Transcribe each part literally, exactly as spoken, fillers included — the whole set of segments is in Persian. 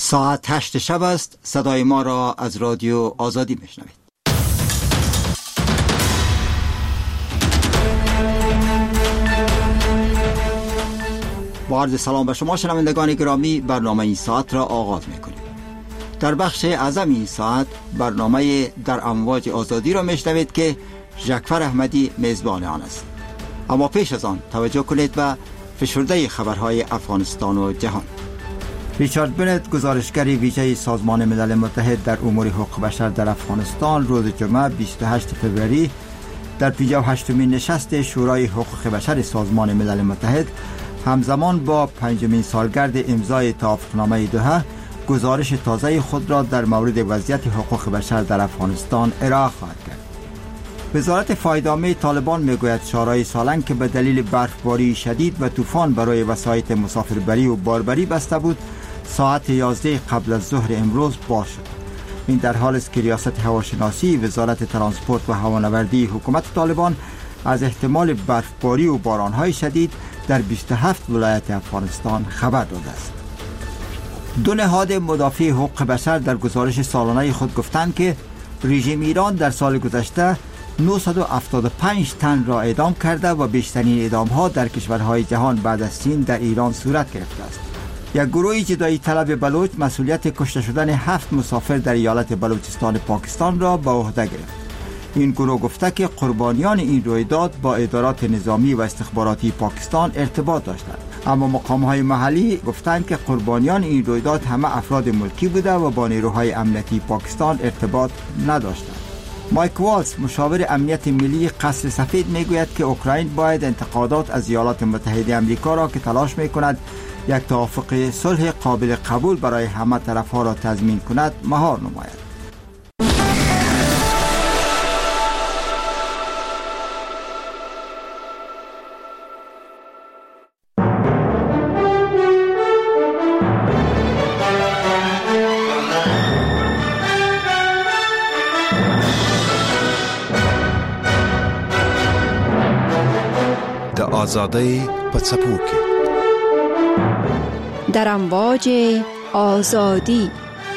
ساعت هشت شب است. صدای ما را از رادیو آزادی میشنوید. با عرض سلام به شما شنوندگان گرامی، برنامه این ساعت را آغاز میکنیم. در بخش اعظم این ساعت برنامه در امواج آزادی را میشنوید که ژکفر احمدی میزبان آن است. اما پیش از آن توجه کنید به فشرده خبرهای افغانستان و جهان. ریچارد بنت، گزارشگر ویژه سازمان ملل متحد در امور حقوق بشر در افغانستان، روز جمعه بیست و هشتم فوریه در پنجاه و هشتمین نشست شورای حقوق بشر سازمان ملل متحد همزمان با پنجمین سالگرد امضای توافقنامه دوحه گزارش تازه خود را در مورد وضعیت حقوق بشر در افغانستان ارائه خواهد کرد. وزارت فایده‌عامه طالبان میگوید شهرهای سالنگ که به دلیل برفباری شدید و طوفان برای وسایط مسافربری و باربری بسته بود، ساعت یازده قبل از ظهر امروز باز شد. این در حال است که ریاست هواشناسی وزارت ترانسپورت و هوانوردی حکومت طالبان از احتمال برفباری و بارانهای شدید در بیست و هفت ولایت افغانستان خبر داده است. دو نهاد مدافع حقوق بشر در گزارش سالانه خود گفتند که رژیم ایران در سال گذشته نهصد و هفتاد و پنج تن را اعدام کرده و بیشترین اعدام‌ها در کشورهای جهان بعد از چین در ایران صورت گرفته است. یک گروه جدایی طلب بلوچ مسئولیت کشته شدن هفت مسافر در ایالت بلوچستان پاکستان را به عهده گرفت. این گروه گفته که قربانیان این رویداد با ادارات نظامی و استخباراتی پاکستان ارتباط داشتند، اما مقام‌های محلی گفتند که قربانیان این رویداد همه افراد ملکی بوده و با نیروهای امنیتی پاکستان ارتباط نداشتند. مایک والز، مشاور امنیت ملی قصر سفید، میگوید که اوکراین باید انتقادات از ایالات متحده آمریکا را که تلاش میکند یک توافق صلح قابل قبول برای همه طرف‌ها را تضمین کند مهار نماید. آزادی پڅپو کې در امواج آزادی.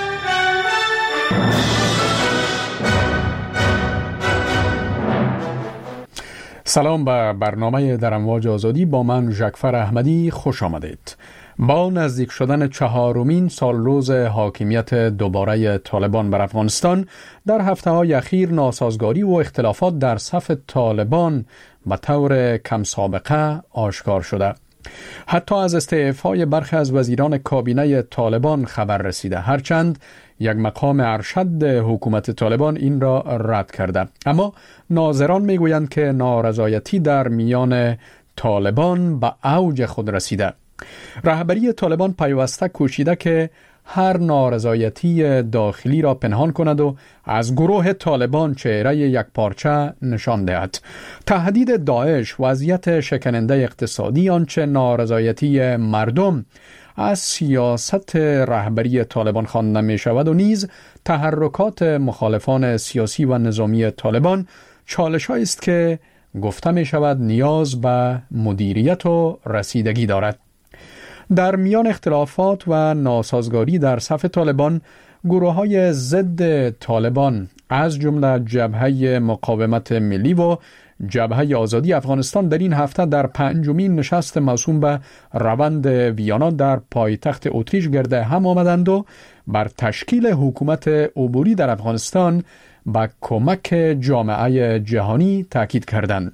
سلام به برنامه در امواج آزادی. با من ژکفر احمدی خوش آمدید. با نزدیک شدن چهارمین سال روز حاکمیت دوباره طالبان بر افغانستان، در هفته‌های اخیر ناسازگاری و اختلافات در صف طالبان به طور کم سابقه آشکار شده. حتی از استعفای برخی از وزیران کابینه طالبان خبر رسیده، هرچند یک مقام ارشد حکومت طالبان این را رد کرده. اما ناظران میگویند که نارضایتی در میان طالبان به اوج خود رسیده. رهبری طالبان پیوسته کوشیده که هر نارضایتی داخلی را پنهان کند و از گروه طالبان چهره یک پارچه نشان دهد. تهدید داعش، وضعیت شکننده اقتصادی، آنچه نارضایتی مردم از سیاست رهبری طالبان خوانده می شود و نیز تحرکات مخالفان سیاسی و نظامی طالبان چالش‌هایی است که گفته می شود نیاز به مدیریت و رسیدگی دارد. در میان اختلافات و ناسازگاری در صف طالبان، گروه‌های ضد طالبان از جمله جبهه مقاومت ملی و جبهه آزادی افغانستان در این هفته در پنجمین نشست موسوم به روند ویانا در پایتخت اتریش گرد هم آمدند و بر تشکیل حکومت عبوری در افغانستان با کمک جامعه جهانی تاکید کردند.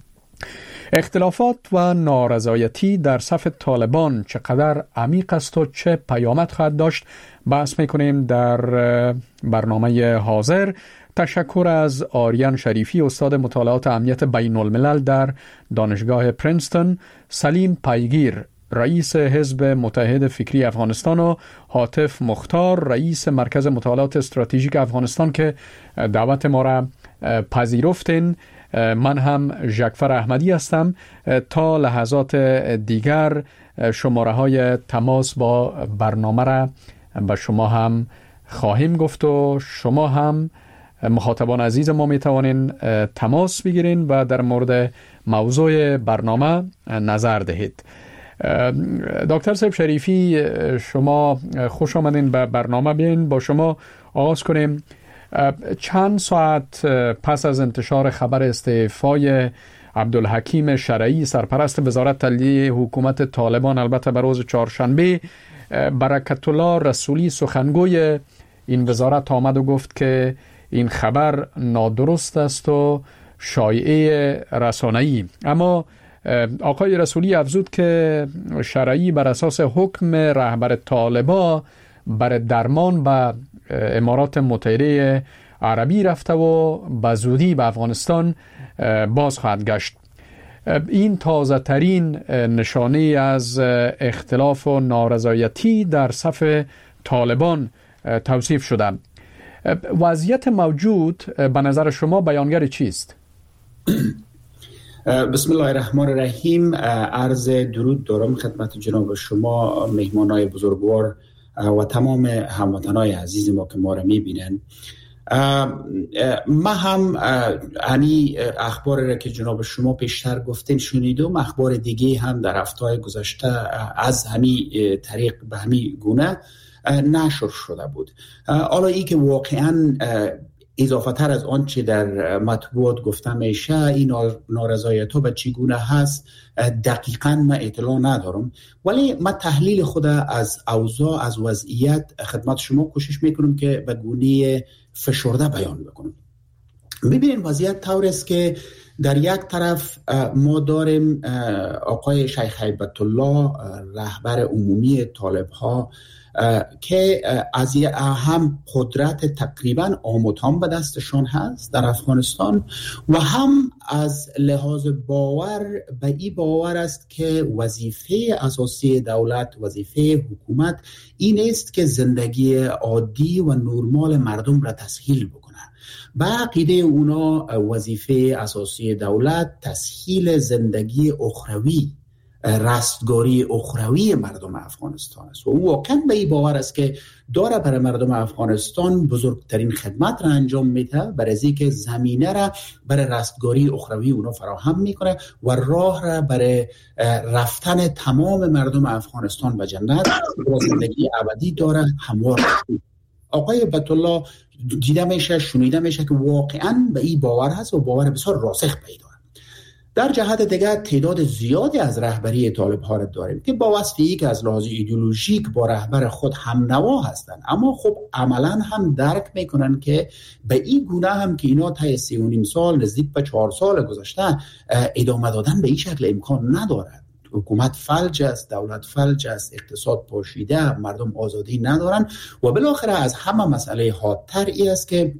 اختلافات و نارضایتی در صف طالبان چقدر عمیق است و چه پیامد خواهد داشت بحث میکنیم در برنامه حاضر. تشکر از آریان شریفی، استاد مطالعات امنیت بین الملل در دانشگاه پرینستون، سلیم پیگیر، رئیس حزب متحد فکری افغانستان و هاتف مختار، رئیس مرکز مطالعات استراتژیک افغانستان که دعوت ما را پذیرفتین. من هم ژکفر احمدی هستم. تا لحظات دیگر شماره های تماس با برنامه را به شما هم خواهیم گفت و شما هم مخاطبان عزیز ما می توانین تماس بگیرین و در مورد موضوع برنامه نظر دهید. دکتر صاحب شریفی، شما خوش آمدین به برنامه. بین با شما آغاز کنیم. چند ساعت پس از انتشار خبر استعفای عبدالحکیم شرعی سرپرست وزارت تلیه حکومت طالبان، البته به روز چهارشنبه، برکت الله رسولی سخنگوی این وزارت آمد و گفت که این خبر نادرست است و شایعه رسانه‌ای. اما آقای رسولی افزود که شرعی بر اساس حکم رهبر طالبان بر درمان به امارات متحده عربی رفته و به زودی به افغانستان باز خواهد گشت. این تازه ترین نشانه از اختلاف و نارضایتی در صف طالبان توصیف شده. وضعیت موجود به نظر شما بیانگر چیست؟ بسم الله الرحمن الرحیم. عرض درود دارم خدمت جناب شما، مهمانای بزرگوار و تمام هموطنای عزیز ما که ما را میبینن. ما هم انی اخبار را که جناب شما پیشتر گفتین شنیدم، اخبار دیگه هم در هفته‌های گذشته از همین طریق به همین گونه نشر شده بود. حالا ای که واقعا اضافه تر از آنچه در مطبوعات گفته میشه، این نارضایت ها به چگونه هست دقیقاً من اطلاع ندارم، ولی من تحلیل خود از اوضاع، از وضعیت خدمت شما کوشش میکنم که به گونه فشرده بیان بکنم. ببینید وضعیت طور است که در یک طرف ما داریم آقای شیخ هیبت الله رهبر عمومی طالب ها که از هم قدرت تقریبا آموتان به دستشان هست در افغانستان و هم از لحاظ باور به این باور است که وظیفه اساسی دولت، وظیفه حکومت این است که زندگی عادی و نرمال مردم را تسهیل بکنه. به عقیده اونا وظیفه اساسی دولت تسهیل زندگی اخروی، رستگاری اخروی مردم افغانستان است و او واقعا به این باور است که داره برای مردم افغانستان بزرگترین خدمت را انجام میده، برای از اینکه زمینه را برای رستگاری اخروی اونا فراهم میکنه و راه را برای رفتن تمام مردم افغانستان به جنت و زندگی ابدی داره هموار. آقای بیت الله دیده میشه، شنیده میشه که واقعا به این باور هست و باور بسیار راسخ پیدا. در جهت دیگر تعداد زیادی از رهبری طالب ها را داریم که با وصفی که از لحاظ ایدئولوژیک با رهبر خود هم نوا هستند، اما خب عملا هم درک میکنن که به این گونه هم که اینا تا سه و نیم سال نزدیک به چهار سال گذشته ادامه دادن به این شکل امکان ندارد. حکومت فلج است، دولت فلج است، اقتصاد پاشیده، مردم آزادی ندارن و بالاخره از همه مسئله حادتر ای است که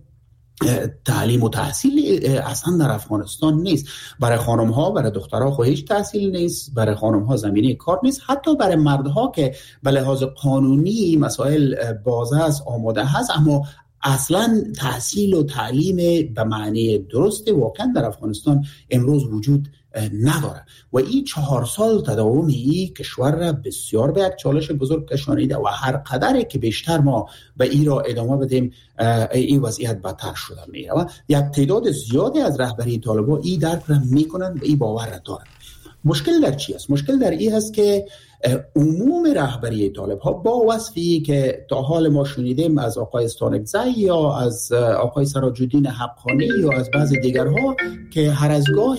تعلیم و تحصیل اصلا در افغانستان نیست. برای خانم ها، برای دخترها خو هیچ تحصیل نیست، برای خانم ها زمینه کار نیست، حتی برای مردها که به لحاظ قانونی مسائل بازه است، آماده هست، اما اصلا تحصیل و تعلیم به معنی درست واقعا در افغانستان امروز وجود نداره و این چهار سال تداوم این کشور را بسیار به یک چالش بزرگ کشانیده و هر قدری که بیشتر ما به این را ادامه بدیم این وضعیت بدتر شده میره و یک تعداد زیادی از رهبری طالبان این درک را میکنن و این باور را دارن. مشکل در چی است؟ مشکل در این هست که عموم رهبری طالب ها با وصفی که تا حال ما شنیدیم از آقای استانکزی یا از آقای سراج الدین حقانی یا از بعض دیگرها که هر از گاه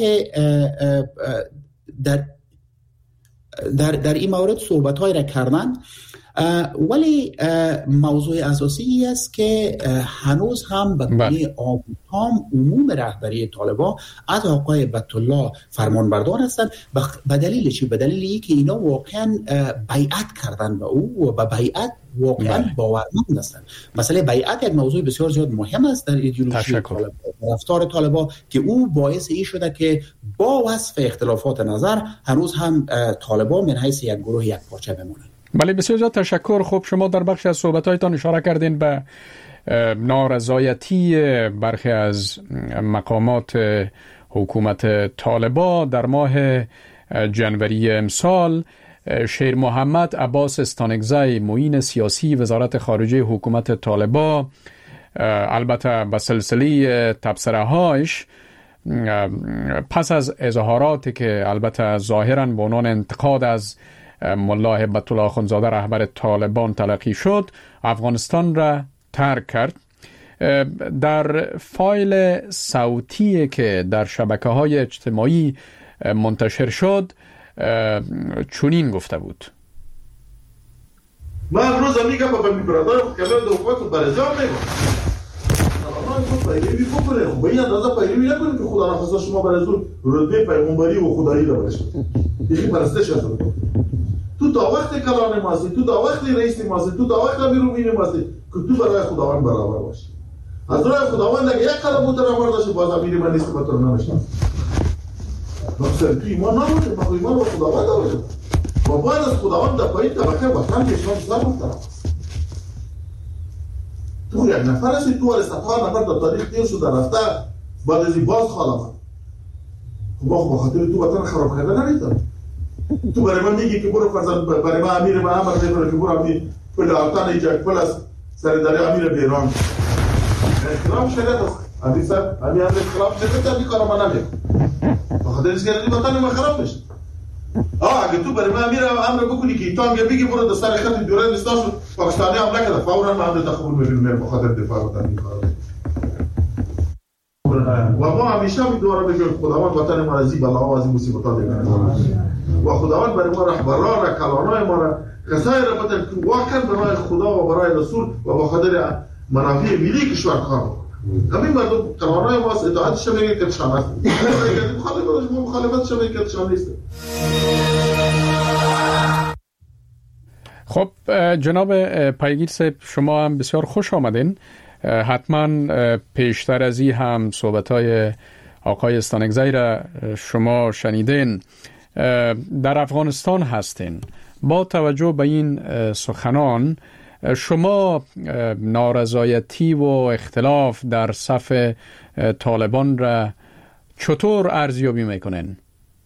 در در در این مورد صحبت های را کردن، ولی موضوع اساسی است که هنوز هم به گونه عام عموم رهبری طالبان از آقای بیت الله فرمانبردار هستند. به دلیل چی؟ به دلیل اینکه اینا واقعا بیعت کردن به او و به بیعت واقعا باورمند هستند. مثلا بیعت یک موضوع بسیار زیاد مهم است در ایدئولوژی طالبان، رفتار طالبان، که او باعث این شده که با وصف اختلافات نظر هنوز هم طالبان من حیث یک گروه یک پارچه بمانند. بله، بسیار زیاد تشکر. خب شما در بخش از صحبت‌هایتان اشاره کردین به نارضایتی برخی از مقامات حکومت طالبان. در ماه جنوری امسال شیر محمد عباس استانکزی معین سیاسی وزارت خارجه حکومت طالبان، البته به سلسله تبصره‌هایش پس از اظهاراتی که البته ظاهراً به عنوان انتقاد از ملا هبت الله اخوندزاده رهبر طالبان تلقی شد، افغانستان را ترک کرد. در فایل صوتی که در شبکه‌های اجتماعی منتشر شد چنین گفته بود: من امروز میگم با بمی برادر کلمه دو حکومت رو برزار میگم سلامان خود پیروی بکنه. خب به این اندازه پیروی نکنیم که خدا نخواسته شما برزور رتبه پیغمبری و خدایی رو برشید. یکی پرستش از رو تو تا وقت کلان ماستی، تو تا وقت رئیس ماستی، تو تا وقت امیرومین ماستی که تو برای خداوند برابر باشی. از راه خداوند اگه یک قدم بوده رو برداشتی باز امیر من نیست که بطور نمیشنم. نفسر تو ایمان نبوده، ما ایمان با خداوند نبوده. و باید از خداوند در پایین طبقه وطن که شما بسر محترم. تو یک نفر هستی، تو ارستفا نفر در تاریخ دیر شده رفته بعد از این باز خالمان. خب با خب خاطر تو وطن خراب کرده نمیتون. تو برای من میگی که برو فرزند برای من امیر به امر میکنه که برو امیر پل آلتان ایجاک پل از سرداری امیر بیران. اختلاف شریعت است. امیر صاحب امیر امیر اختلاف شریعت است میکنم من امیر. بخاطر از که وطن ما خراب بشه. آه اگه تو برای من امیر امر بکنی که تو هم بگی برو در سر خط دوره نستاشو پاکستانی حمله کرده فوراً من امر تقبل می‌کنم بخاطر دفاع وطن می‌کنم. و ما همیشه می‌دوارم بگیم خداوند وطن ما از این بلاها و از این مصیبت‌ها بکنه. و خداوند برای ما رهبران و کلانای ما را کسایی را بده که واقعا برای خدا و برای رسول و به خاطر منافع ملی کشور کار بکنه. همین مردم کلانای ما اطاعتش میگه که شان است. مخالفت مخالفتش میگه که شان نیست. خب جناب پیگیر صاحب شما هم بسیار خوش آمدین. حتما پیشتر از این هم صحبت‌های آقای استانکزی را شما شنیدین. در افغانستان هستین. با توجه به این سخنان شما نارضایتی و اختلاف در صف طالبان را چطور ارزیابی میکنین؟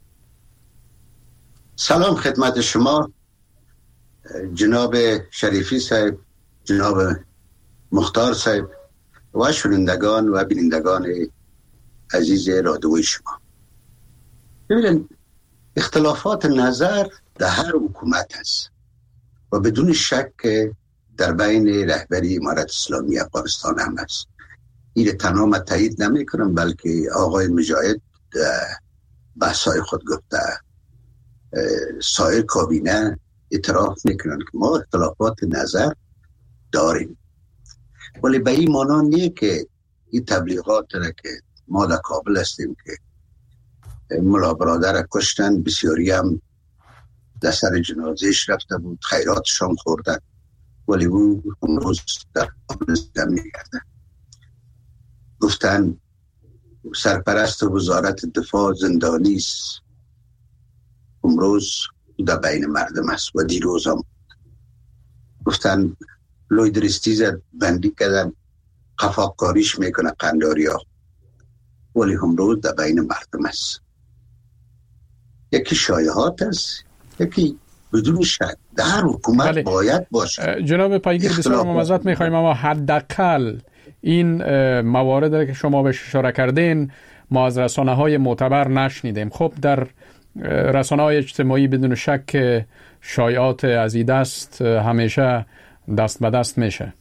سلام خدمت شما جناب شریفی صاحب، جناب مختار صاحب و شنوندگان و بینندگان عزیز رادیوی شما. ببینید اختلافات نظر در هر حکومت هست و بدون شک در بین رهبری امارت اسلامی افغانستان هم هست. این تنها من تایید نمی کنم بلکه آقای مجاهد بحثای خود گفته، سایر کابینه اعتراف میکنن که ما اختلافات نظر داریم، ولی به این مانا نیه که این تبلیغات را که ما در کابل هستیم که ملا برادر کشتن، بسیاری هم در سر جنازهش رفته بود، خیراتشان خوردن، ولی او امروز در کابل زمین کردن. گفتن سرپرست وزارت دفاع زندانی است، امروز در بین مردم است و دیروز هم گفتن لوید رستیز بندی کردن، قفاقکاریش میکنه قنداری ها، ولی امروز در بین مردم است. یکی شایعات است، یکی بدون شک در هر حکومت بله. باید باشه. جناب پیگیر بسیار ممزد میخوایم اما حداقل این موارد که شما بهش اشاره کردین ما از رسانه های معتبر نشنیدیم. خب در رسانه های اجتماعی بدون شک شایعات از این دست همیشه دست به دست میشه.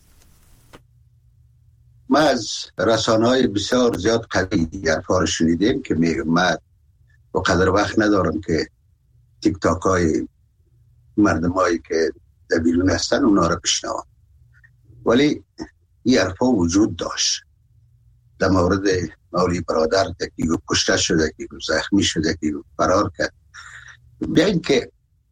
ما از رسانه های بسیار زیاد قوی دیگر فار شنیدیم که میگم من با قدر وقت ندارم که تیک تاک های مردم هایی که در بیرون هستن اونا رو بشنوم، ولی این حرفا وجود داشت در مورد مولی برادر که کشته شده، که زخمی شده، که فرار کرد. بیاین که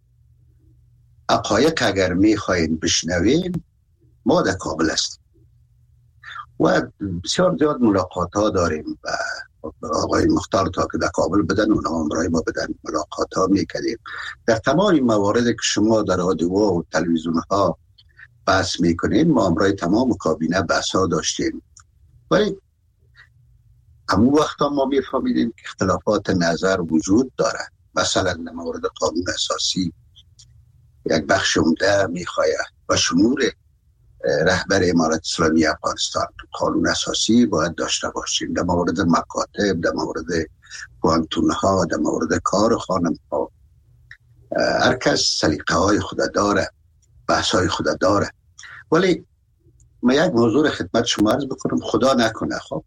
حقایق اگر میخواین بشنوین ما در کابل هستیم و بسیار زیاد ملاقات ها داریم و آقای مختار تا که در کابل بدن اونا همراه ما بدن ملاقات ها میکردیم. در تمام موارد که شما در رادیو و تلویزیون ها بحث میکنین ما همراه تمام کابینه بحث ها داشتیم، ولی همون وقت هم ما میفهمیدیم که اختلافات نظر وجود داره. مثلا در مورد قانون اساسی یک بخش عمده میخواهد و شمول رهبر امارت اسلامی افغانستان قانون اساسی باید داشته باشیم. در مورد مکاتب، در مورد پوانتون ها، در مورد کار خانم ها هر کس سلیقه های خود داره، بحث های خود داره. ولی من یک موضوع خدمت شما عرض بکنم، خدا نکنه خب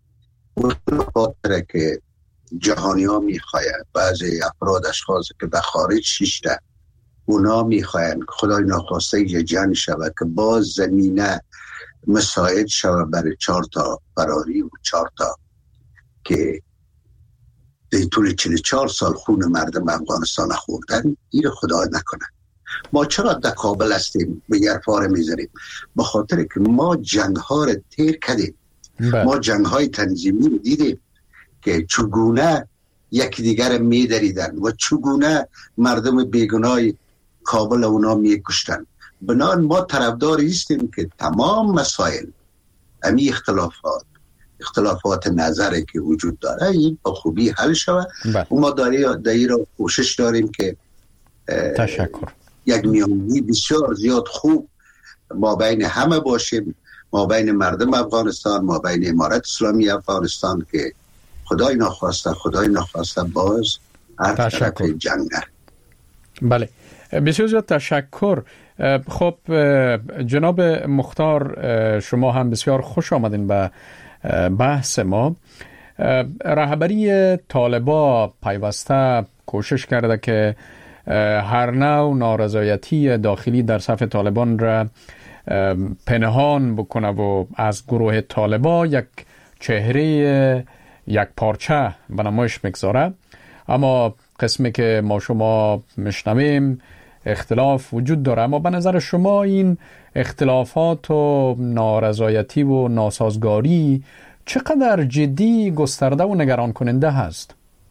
خاطره که جهانی ها میخواید بعضی افراد اشخاص که به خارج شیشته اونا میخواید خدای ناخواسته یه جنگ شود که باز زمینه مساعد شود برای چهار تا فراری و چهار تا که در طول چهل و چهار سال خون مردم افغانستان خوردن. این خدا نکنه. ما چرا در کابل هستیم به یه فاره میذاریم؟ به خاطر که ما جنگ ها رو تیر کردیم. ما جنگ های تنظیمی رو دیدیم که چگونه یکی دیگر میدریدن و چگونه مردم بیگناه کابل اونا میکشتن. بنان ما طرفدار هستیم که تمام مسائل امی اختلافات اختلافات نظری که وجود داره این با خوبی حل شود و ما داری را کوشش داریم که تشکر یک میانی بسیار زیاد خوب ما بین همه باشیم، ما بین مردم افغانستان، ما بین امارت اسلامی افغانستان که خدای ناخواسته خدای ناخواسته باز هر طرف جنگ نره. بله بسیار زیاد تشکر. خب جناب مختار شما هم بسیار خوش آمدین به بحث ما. رهبری طالبا پیوسته کوشش کرده که هر نوع نارضایتی داخلی در صف طالبان را پنهان بکنه و از گروه طالبا یک چهره یک پارچه به نمایش میگذاره. اما قسمی که ما شما میشنویم اختلاف وجود داره. اما به نظر شما این اختلافات و نارضایتی و ناسازگاری چقدر جدی، گسترده و نگران کننده هست؟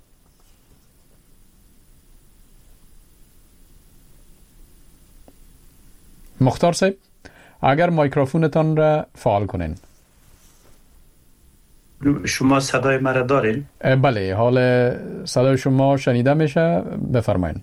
مختار صاحب اگر مایکروفونتان را فعال کنین. شما صدای مرا دارین؟ بله حال صدای شما شنیده میشه، بفرمایید.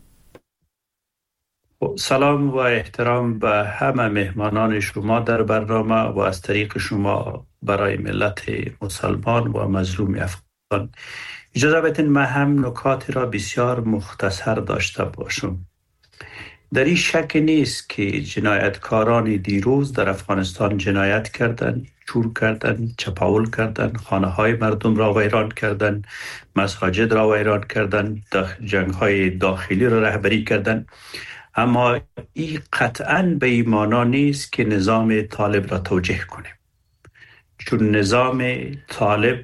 سلام و احترام به همه مهمانان شما در برنامه و از طریق شما برای ملت مسلمان و مظلوم افغان. اجازه بدین من هم نکاتی را بسیار مختصر داشته باشم. در این شک نیست که جنایتکاران دیروز در افغانستان جنایت کردند، چور کردند، چپاول کردند، خانه های مردم را ویران کردند، مساجد را ویران کردند، جنگ های داخلی را رهبری کردند. اما این قطعاً به این معنا نیست که نظام طالب را توجیه کنیم، چون نظام طالب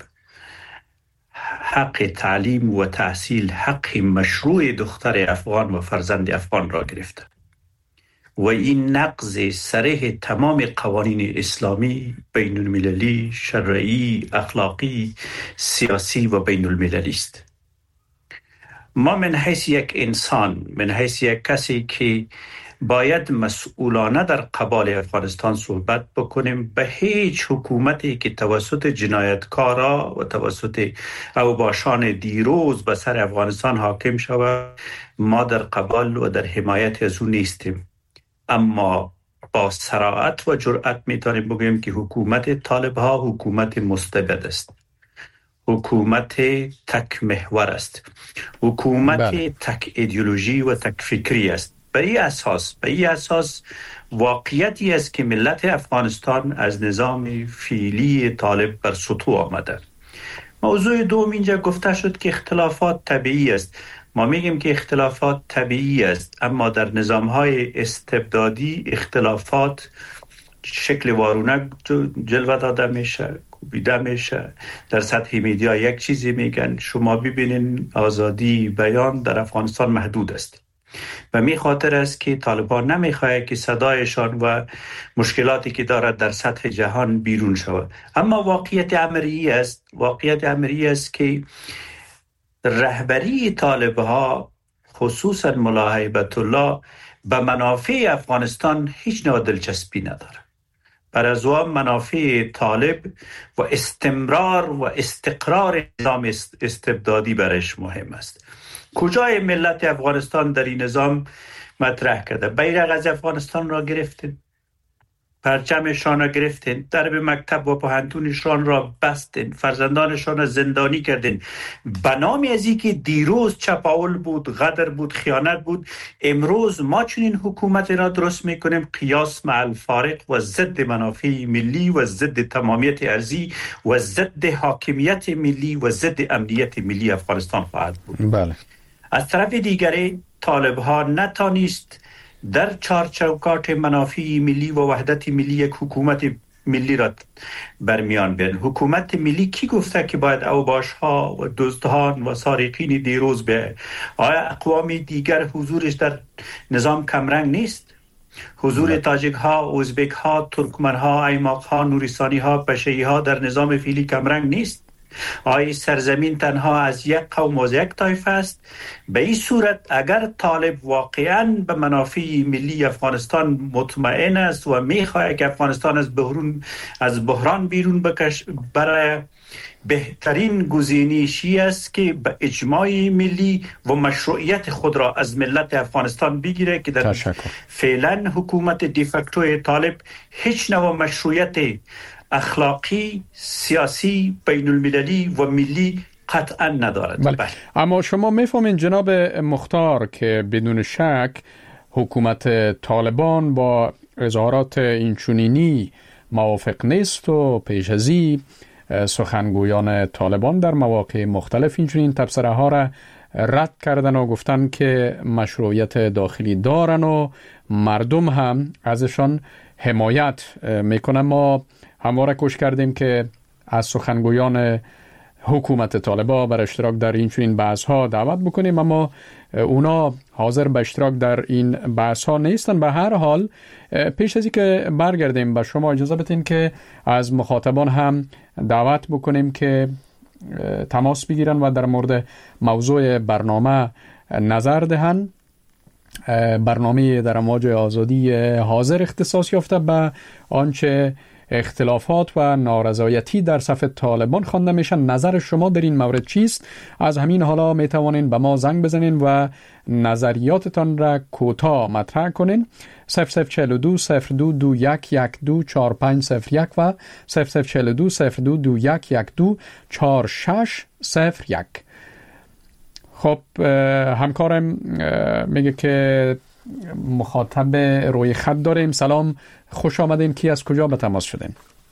حق تعلیم و تحصیل، حق مشروع دختر افغان و فرزند افغان را گرفته و این نقض صریح تمام قوانین اسلامی، بین المللی، شرعی، اخلاقی، سیاسی و بین المللی است. ما من حیث یک انسان، من حیث یک کسی که باید مسئولانه در قبال افغانستان صحبت بکنیم، به هیچ حکومتی که توسط جنایتکارا و توسط اوباشان دیروز به سر افغانستان حاکم شود ما در قبال و در حمایت از او نیستیم. اما با صراحت و جرأت میتونیم بگوییم که حکومت طالب ها حکومت مستبد است، حکومت تک محور است، حکومت بله. تک ایدئولوژی و تک فکری است. به این اساس به این اساس واقعیتی است که ملت افغانستان از نظام فعلی طالب بر سطوح آمده. موضوع دوم اینجا گفته شد که اختلافات طبیعی است. ما میگیم که اختلافات طبیعی است، اما در نظام‌های استبدادی اختلافات شکل وارونه جلوه داده میشه، کوبیده میشه. در سطح میدیا یک چیزی میگن، شما ببینین آزادی بیان در افغانستان محدود است و می خاطر است که طالبان نمیخواه که صدایشان و مشکلاتی که دارد در سطح جهان بیرون شود. اما واقعیت امری است، واقعیت امری است که رهبری طالبها خصوصا ملا هیبت الله به منافع افغانستان هیچ نوع دلچسپی نداره. برای ازوام منافع طالب و استمرار و استقرار نظام استبدادی برش مهم است. کجای ملت افغانستان در این نظام مطرح کرده؟ بیرق از افغانستان را گرفتیم، پرچمشان را گرفتین، درب مکتب و پوهنتونشان را بستین، فرزندانشان را زندانی کردین به نام از اینکه دیروز چپاول بود، غدر بود، خیانت بود. امروز ما چنین حکومت را درست میکنیم قیاس مع الفارق و ضد منافع ملی و ضد تمامیت ارضی و ضد حاکمیت ملی و ضد امنیت ملی افغانستان خواهد بود. بله. از طرف دیگری طالب ها نتانیست در چارچوکات منافع ملی و وحدت ملی یک حکومت ملی را برمیان بیارن. حکومت ملی کی گفته که باید اوباش ها و دزدان و سارقین دیروز به؟ آیا اقوام دیگر حضورش در نظام کمرنگ نیست؟ حضور تاجیک ها، ازبک ها، ترکمن ها، ایماق ها، نوریستانی ها، پشه‌ای ها در نظام فعلی کمرنگ نیست؟ آیا سرزمین تنها از یک قوم و از یک طایفه است؟ به این صورت اگر طالب واقعاً به منافع ملی افغانستان مطمئن است و میخواهد که افغانستان از بحران از بحران بیرون بکش، برای بهترین گزینشی است که به اجماع ملی و مشروعیت خود را از ملت افغانستان بگیره که در فعلا حکومت دیفکتو طالب هیچ نوع مشروعیت اخلاقی، سیاسی، بین المللی و ملی قطعا ندارد. بله. بله. اما شما میفهمین جناب مختار که بدون شک حکومت طالبان با اظهارات اینچنینی موافق نیست و پیش از این سخنگویان طالبان در مواقع مختلف اینچنین تبصره ها را رد کردن و گفتن که مشروعیت داخلی دارن و مردم هم ازشان حمایت میکنن. ما همواره کوشش کردیم که از سخنگویان حکومت طالبان بر اشتراک در این چنین بحث ها دعوت بکنیم، اما اونا حاضر به اشتراک در این بحث ها نیستن. به هر حال پیش از این که برگردیم به شما اجازه بدین که از مخاطبان هم دعوت بکنیم که تماس بگیرن و در مورد موضوع برنامه نظر دهن. برنامه در امواج آزادی حاضر اختصاص یافته به آنچه اختلافات و نارضایتی در صف طالبان خوانده میشن. نظر شما در این مورد چیست؟ از همین حالا می توانین به ما زنگ بزنین و نظریاتتان را کوتاه مطرح کنین. صفر صفر چهل دو صفر دو دو یک یک دو چهار پنج صفر یک و صفر صفر چهل دو صفر دو دو یک یک دو چهار شش صفر یک. خب همکارم میگه که مخاطب روی خط داریم. سلام، خوش آمدین. کی از کجا به تماس شدین؟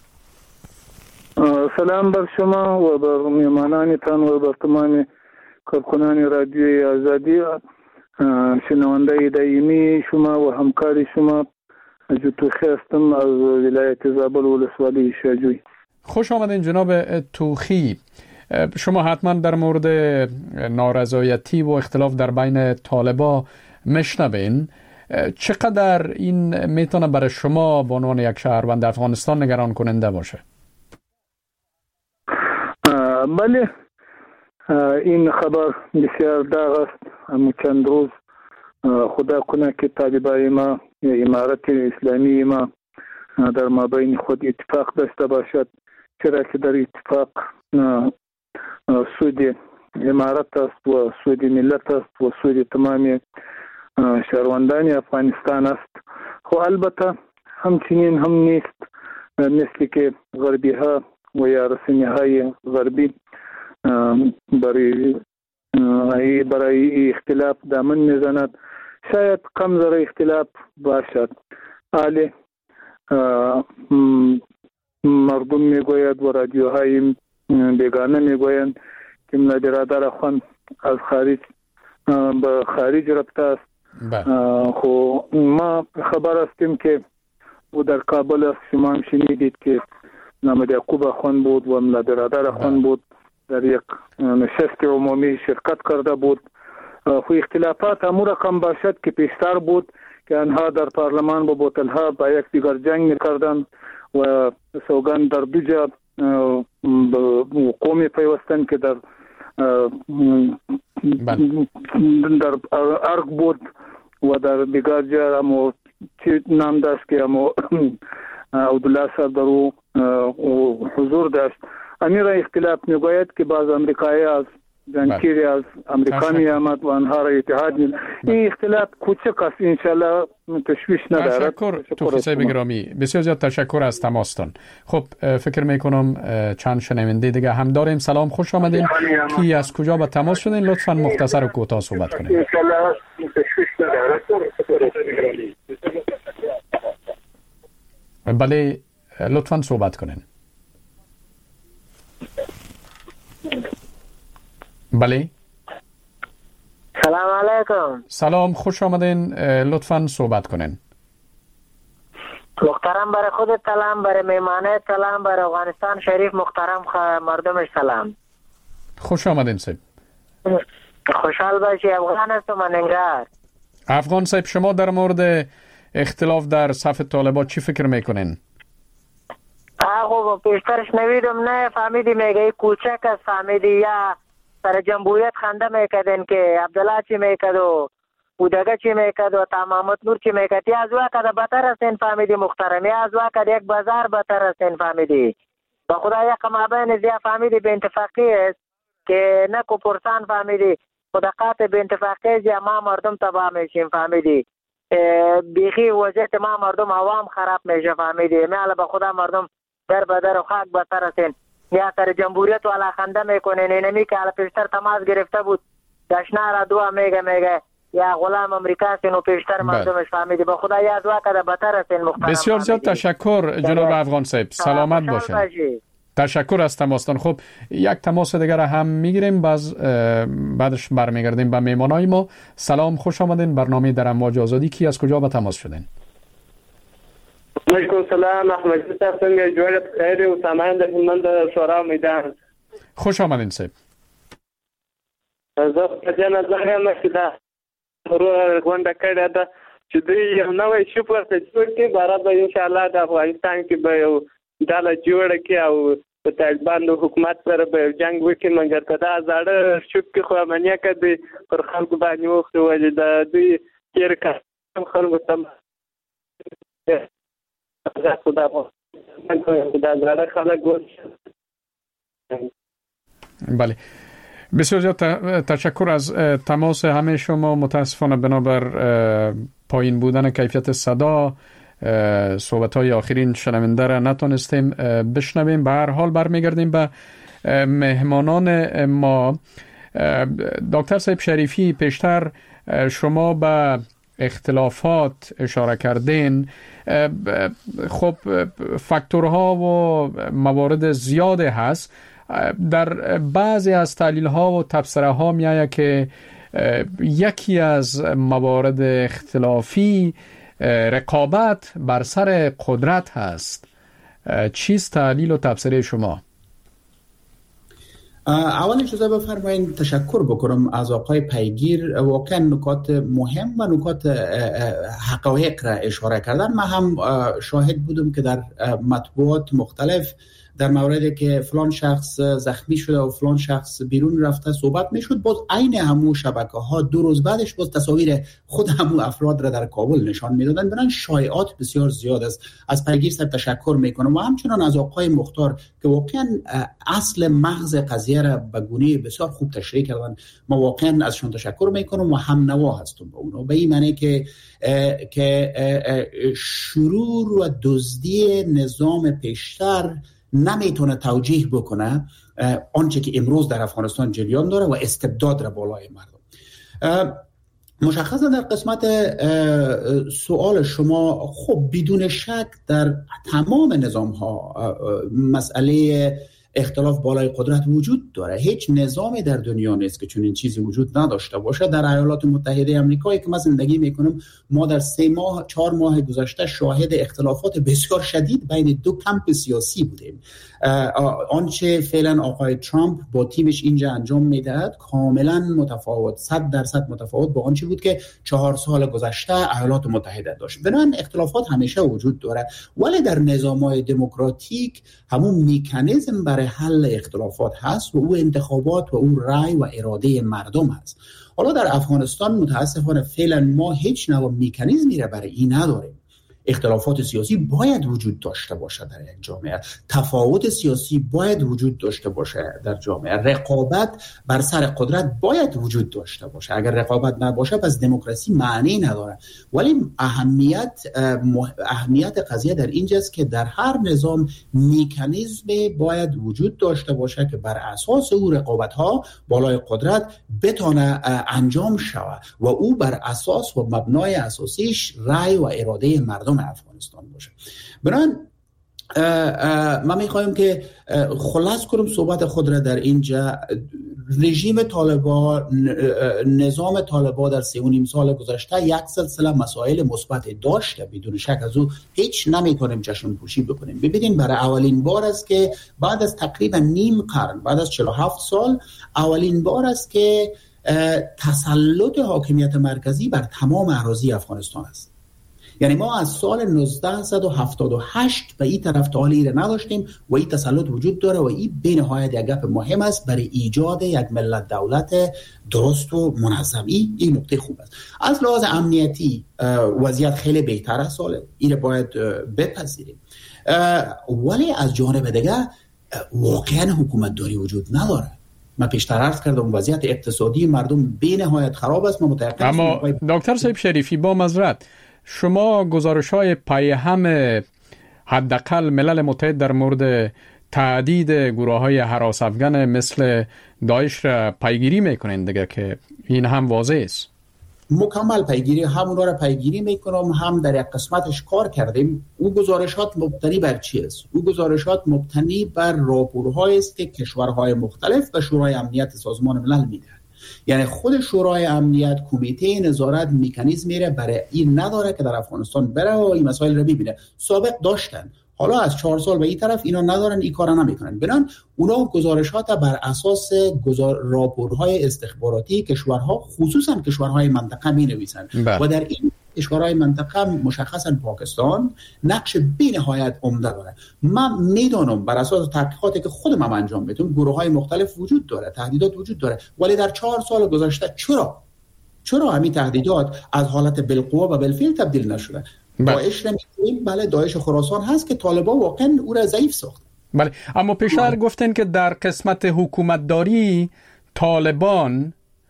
سلام بر شما و بر میهمانانتان و بر تمام کارکنان رادیوی آزادی، شنونده دائمی شما و همکاری شما. توخی هستم از ولایت زابل ولسوالی شاجوی. خوش آمدین جناب توخی. شما حتما در مورد نارضایتی و اختلاف در بین طالبا مشنوین. چقدر این میتونه برای شما به عنوان یک شهروند افغانستان نگران کننده باشه؟ بله، این خبر بسیار داغ است. اما چند روز خدا کنه که طالبای ما یا امارت اسلامی ما در مابین خود اتفاق داشته باشد، چرا که در اتفاق سود امارت است و سود ملت است و سود تمامی شهروندان افغانستان است. خو البته همچنین هم نیست مثل که غربی ها و یا رسانه های غربی برای برای اختلاف دامن میزند. شاید کم ذره اختلاف باشد، ولی مردم میگوید و رادیوهای بیگانه میگویند که ملا برادر اخوان از خارج به خارج رفته است. خو ما خبر هستیم که او در کابل است. شما هم شنیدید که محمد یعقوب اخوان بود و ملا برادر اخوان بود، در یک نشست عمومی شرکت کرده بود. خو اختلافات همون رقم باشد که پیشتر بود که آنها در پارلمان با بوتلها با یک دیگر جنگ میکردند و سوگند در دو جا قومی پیوستن که در در ارگ بود و در دیگر جا همو چی نام داشت که همو عبدالله صاحب در او حضور داشت. امیر اختلاف میگوید که بعض امریکایی از جانکیری از امریکا می آمد و آنها را اتحاد می این اختلاف کوچک است انشالله تشویش ندارد. تشکر توفیق گرامی، بسیار زیاد تشکر از تماستان. خب فکر میکنم چند شنونده دیگه هم داریم. سلام، خوش آمدین. کی از کجا به تماس شدین؟ لطفاً مختصر و کوتاه صحبت کنید. انشالله تشویش ندارد. بله لطفاً صحبت کنین. بله سلام علیکم. سلام، خوش آمدین. لطفاً صحبت کنین. محترم برای خودت سلام، برای میمانه سلام، برای افغانستان شریف محترم مردمش سلام. خوش آمدین صاحب. خوشحال باشی. افغان هستم من انگار. افغان صاحب، شما در مورد اختلاف در صف طالبان چی فکر میکنین؟ آقا پیشترش نویدم نه فهمیدی میگه کوچک است، فهمیدی یا سر جمهوریت خنده میکدن که عبدالله چی میکد و بودگه چی میکد و تمامت نور چی میکد. یا از وقت بطر است این فهمیدی محترم، یا از وقت یک بازار بطر است این فهمیدی. با خدا یک مابین زیا فهمیدی به انتفاقی است که نکو پرسان فهمیدی خداقات به انتفاقی زیا ما مردم تباه میشیم فهمیدی. بیخی وضعیت ما مردم عوام خراب میشه فهمیدی. میاله به خدا مردم در بدر و خاک بطر است. یا سر جمهوریت والا خنده میکنه نینمی که حالا پیشتر تماس گرفته بود دشنا را دعا میگه میگه یا غلام امریکا سینو پیشتر مردمش فهمیدی. به خدا یا دعا کده بطر است. بسیار زیاد تشکر جناب افغان صاحب، سلامت باشین. تشکر از تماستان. خب یک تماس دیگر هم میگیریم، باز بعدش برمیگردیم به میمانای ما. سلام، خوش آمدین. برنامه در امواج آزادی. کی از کجا به تماس شدین؟ علیکم سلام. احمد صاحب څنګه جوړ خیر او سامان د هلمند شورا میدان. خوش آمدین صاحب. زه په دې نظر یم چې دا ضرور غونډه کړې ده چې دوی یو نوی شي پورته جوړ کړي. بارا به ان شاء الله د افغانستان کې به یو ډله جوړه کړي او په طالبانو حکومت سره به جنگ وکړي. مګر که دا زاړه شوک کې خو امنیه کوي پر خلکو باندې وخت ولې د دوی کېر کم خلکو تم خدا خدا زاړه خلک بله. بسیار زیاد تشکر از تماس همه شما. متاسفانه بنابر پایین بودن کیفیت صدا صحبت‌های آخرین شنونده را نتونستیم بشنویم. به هر حال برمیگردیم به مهمانان ما. دکتر صاحب شریفی، پیشتر شما به اختلافات اشاره کردین. خب فاکتورها و موارد زیاده هست. در بعضی از تحلیل ها و تبصره ها می آید که یکی از موارد اختلافی رقابت بر سر قدرت هست. چیست تحلیل و تبصره شما؟ اول اجازه بفرمایید تشکر بکنم از آقای پیگیر. واقعا نکات مهم و نکات حقایق را اشاره کردن. من هم شاهد بودم که در مطبوعات مختلف در موردی که فلان شخص زخمی شده و فلان شخص بیرون رفته صحبت میشد. باز عین همون شبکه ها دو روز بعدش باز تصاویر خود همون افراد را در کابل نشان میدادن. بنابراین شایعات بسیار زیاد است. از پیگیر صاحب تشکر میکنم و همچنان از آقای مختار که واقعا اصل مغز قضیه را به گونه بسیار خوب تشریح کردن. ما واقعا ازشون تشکر میکنم و هم نوا هستم با اونها، به این معنی که که شرور و دزدی نظام پیشتر نمیتونه توجیه بکنه آنچه که امروز در افغانستان جریان داره و استبداد را بالای مردم. مشخصا در قسمت سوال شما، خب بدون شک در تمام نظام ها مسئله اختلاف بالای قدرت وجود داره. هیچ نظامی در دنیا نیست که چنین چیزی وجود نداشته باشه. در ایالات متحده آمریکا که من زندگی میکنم، ما در سه ماه چهار ماه گذشته شاهد اختلافات بسیار شدید بین دو کمپ سیاسی بودیم. آنچه فعلا آقای ترامپ با تیمش اینجا انجام میدهد کاملا متفاوت، صد درصد متفاوت با آنچه بود که چهار سال گذشته ایالات متحده داشت. بنابراین اختلافات همیشه وجود داره، ولی در نظام‌های دموکراتیک همون مکانیزم برای حل اختلافات هست و او انتخابات و او رای و اراده مردم هست. حالا در افغانستان متاسفانه فعلا ما هیچ نوع مکانیزمی را برای این نداریم. اختلافات سیاسی باید وجود داشته باشه در یک جامعه، تفاوت سیاسی باید وجود داشته باشه در جامعه، رقابت بر سر قدرت باید وجود داشته باشه. اگر رقابت نباشه پس دموکراسی معنی نداره. ولی اهمیت اهمیت قضیه در اینجاست که در هر نظام مکانیزم باید وجود داشته باشه که بر اساس او رقابت ها بالای قدرت بتونه انجام شود و او بر اساس و مبنای اساسیش رأی و اراده مردم افغانستان باشه. بنابراین ما میخوایم که خلاص کنم صحبت خود را در اینجا. رژیم طالبان، نظام طالبان در سه و نیم سال گذشته یک سلسله مسائل مثبت داشته، بدون شک از او هیچ نمیتونیم جشن پوشی بکنیم. ببینید برای اولین بار است که بعد از تقریبا نیم قرن، بعد از چهل و هفت سال، اولین بار است که تسلط حاکمیت مرکزی بر تمام اراضی افغانستان است. یعنی ما از سال نوزده و هفتاد و هشت به این طرف تا حالی نداشتیم و این تسلط وجود داره و این به نهایت یک گپ مهم است برای ایجاد یک ملت دولت درست و منظم. این یک نکته خوب است. از لحاظ امنیتی وضعیت خیلی بهتر است، سال این باید بپذیریم. ولی از جانب دیگه واقعا حکومت داری وجود نداره. من پیشتر عرض کردم وضعیت اقتصادی مردم به نهایت خراب است. اما دکتر صاحب شریفی، با معذرت، شما گزارش‌های پیهم حداقل ملل متحد در مورد تهدید گروه‌های هراس افغان مثل داعش را پیگیری میکنین دیگه، که این هم واضح است. مکمل پیگیری همون را پیگیری میکنم، هم در یک قسمتش کار کردیم. او گزارشات مبتنی بر چی است؟ او گزارشات مبتنی بر راپورهایی است که کشورهای مختلف و شورای امنیت سازمان ملل میدن. یعنی خود شورای امنیت کمیته نظارت مکانیزم میره برای این نداره که در افغانستان بره و این مسائل رو ببینه. سابق داشتن، حالا از چهار سال به این طرف اینا ندارن، این کارا نمیکنن. بنان اونا گزارشات بر اساس گزار راپورهای استخباراتی کشورها، خصوصا کشورهای منطقه می نویسن و در این کشورهای منطقه مشخصا پاکستان نقش بی‌نهایت عمده داره. من میدونم بر اساس تحقیقاتی که خودم هم انجام میدم گروه‌های مختلف وجود داره، تهدیدات وجود داره، ولی در چهار سال گذشته چرا چرا همین تهدیدات از حالت بالقوه و بالفعل تبدیل نشده؟ داعش نمی‌گیم، بله داعش خراسان هست که طالبان واقعا او را ضعیف ساخت. بله، اما پیشتر گفتن که در قسمت حکومتداری طالبان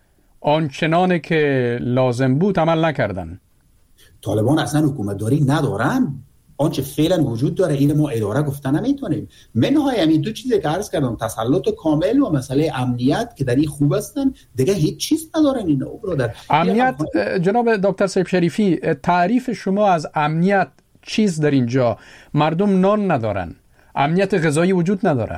آنچنان که لازم بود عمل نکردن. طالبان اصلا حکومتداری ندارن. آنچه فعلا وجود داره این ما اداره گفتن نمیتونیم. منهای همین دو چیزی که عرض کردم، تسلط کامل و مسئله امنیت که در این خوب هستن، دیگه هیچ چیز ندارن اینا. برادر امنیت، جناب دکتر صاحب شریفی، تعریف شما از امنیت چیز در اینجا؟ مردم نان ندارن، امنیت غذایی وجود نداره.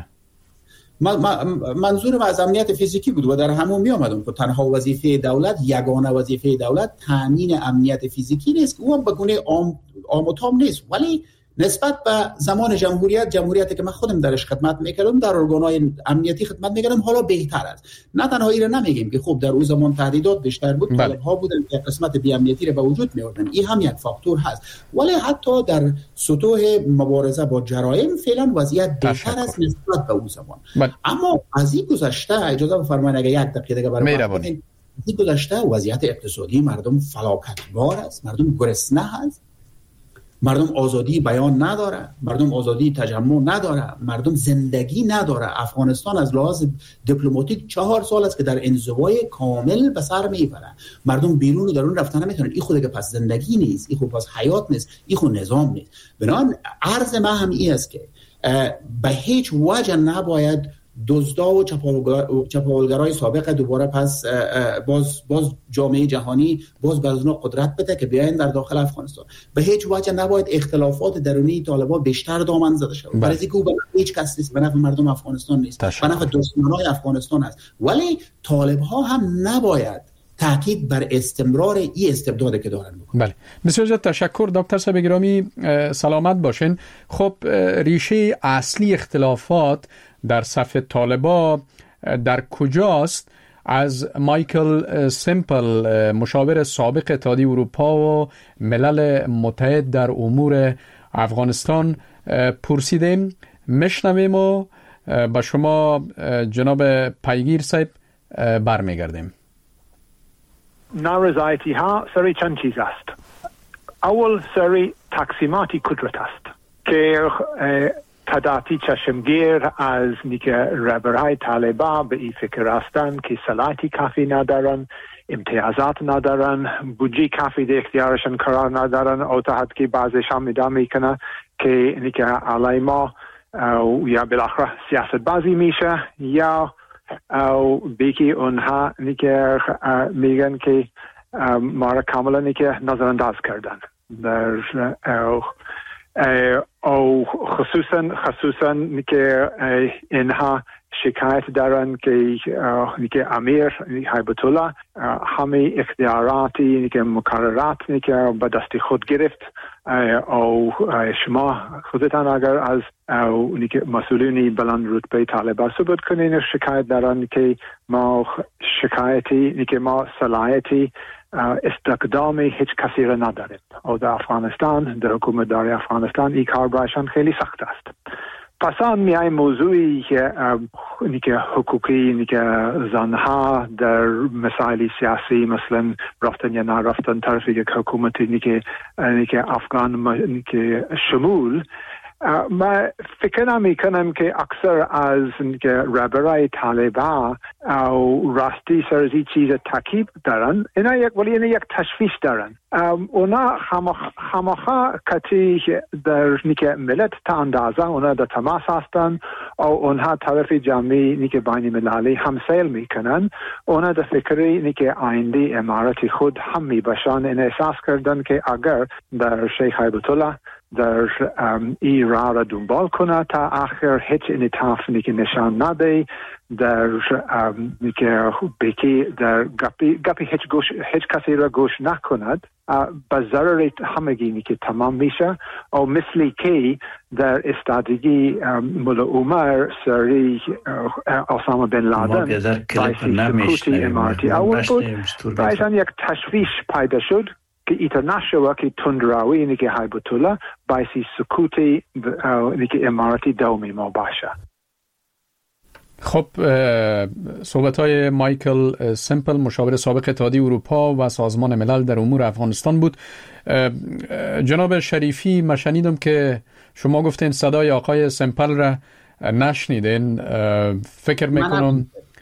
منظورم از امنیت فیزیکی بود و در همون می آمدم که تنها وظیفه دولت، یگانه وظیفه دولت تامین امنیت فیزیکی نیست، او هم به گونه عام عام و تام نیست. ولی نسبت به زمان جمهوریت، جمهوریتی که من خودم درش خدمت میکردم، در ارگان‌های امنیتی خدمت میکردم، حالا بهتر است. نه تنها این رو نمیگیم که خب در اون زمان تهدیدات بیشتر بود، طالب‌ها بودن که قسمت بی امنیتی رو به وجود می‌آوردن، این هم یک فاکتور هست. ولی حتی در سطوح مبارزه با جرایم فعلا وضعیت بهتر است نسبت به اون زمان. بل. اما از این گذشته اجازه بفرمایید اگه یک دقیقه دیگه برای من این گذشته وضعیت اقتصادی مردم فلاکتبار است، مردم گرسنه هست، مردم آزادی بیان نداره، مردم آزادی تجمع نداره، مردم زندگی نداره. افغانستان از لحاظ دیپلماتیک چهار سال است که در انزوای کامل به سر میبره. مردم بیرون و درون رفتن نمیتونن. این خود که پس زندگی نیست، این خود پس حیات نیست، این خود نظام نیست. بنابراین عرض من هم این است که به هیچ وجه نباید دزدا و چپاولگرای سابق دوباره پس باز باز جامعه جهانی باز به اونا قدرت بده که بیاین در داخل افغانستان. به هیچ وجه نباید اختلافات درونی طالبان بیشتر دامن زده شود. برای اینکه به هیچ کس نیست، به نفع مردم افغانستان نیست، به نفع دشمنان افغانستان است. ولی طالب ها هم نباید تاکید بر استمرار این استبدادی که دارن بکنن. بله، بسیار زیاد تشکر دکتر صاحب گرامی، سلامت باشین. خب ریشه اصلی اختلافات در صف طالبا در کجاست؟ از مایکل سیمپل، مشاور سابق اتحادیه اروپا و ملل متحد در امور افغانستان پرسیدیم. میشنویم و با شما جناب پیگیر صاحب برمیگردیم. نارضایتی ها سری چند چیز است. اول سری تقسیمات قدرت است که تداعی چشمگیر از نیکه رهبرهای طالبان به این فکر هستند که صلاحیتی کافی ندارن، امتیازات ندارن، بودجه کافی در اختیارشان قرار ندارن، او تا حد که بعضیشان میدان میکنه که نیکه علی ما یا بالاخره سیاست بازی میشه یا او بیکی اونها نیکه میگن که ما را کاملا نیکه نظرانداز کردن در او او خصوصا خصوصا که اینها شکایت دارن که که امیر هیبت الله همه اختیاراتی که مقررات که به دست خود گرفت او شما خودتان اگر از او مسئولین بلند رتبه طالبان ثبوت کنین شکایت دارن که ما شکایتی که ما صلاحیتی استقدام هیچ کسی را نداریم او در افغانستان در حکومت داری افغانستان این کار برایشان خیلی سخت است. پس آن میای موضوعی که نیکه حقوقی نیکه زنها در مسائل سیاسی مثلا رفتن یا نرفتن طرف یک حکومتی نیکه نیکه افغان نیکه شمول ما فکر نمی کنم که اکثر از رهبرای طالبان او راستی سرزی چیز تاکید دارن اینا یک ولی اینا یک تشویش دارن اونا خامخا کتی در نیکه ملت تا اندازه اونا در تماس هستن او اونها طرف جمعی نیکه بین مللی همسیل میکنن اونا در فکری نیکه آینده امارت خود هم میباشن این احساس کردن که اگر در شیخ هیبت الله در ای راه را دنبال کنه تا آخر هیچ انعطاف که نشان نده در که بکی در گپی گپی هیچ گوش هیچ کسی را گوش نکند به ضرر همگی که تمام میشه او مثلی که در استادگی مولا عمر سری اسامه بن لادن بایسی امارتی اول بود بایشان یک تشویش پیدا شد که ایتر نشوه که تندراوی اینی که هیبت الله بایسی سکوتی اینی که امارتی دومی ما باشه. خب صحبت های مایکل سمپل مشاور سابق اتحادیه اروپا و سازمان ملل در امور افغانستان بود. جناب شریفی ما شنیدم که شما گفتین صدای آقای سمپل را نشنیدین. فکر میکنم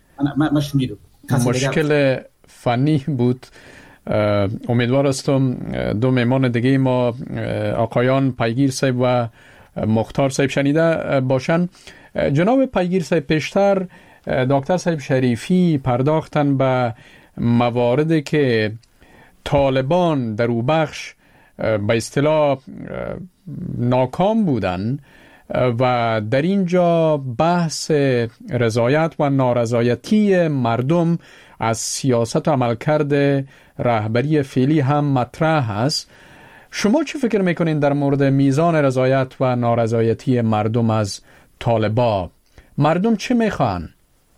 مشکل فنی بود. امیدوار هستم دو مهمان دیگه ما آقایان پیگیر صاحب و مختار صاحب شنیده باشن. جناب پیگیر صاحب پیشتر دکتر صاحب شریفی پرداختن به مواردی که طالبان در او بخش به اصطلاح ناکام بودن و در اینجا بحث رضایت و نارضایتی مردم از سیاست و عملکرد رهبری فعلی هم مطرح است. شما چی فکر میکنین در مورد میزان رضایت و نارضایتی مردم از طالبان؟ مردم چی میخوان؟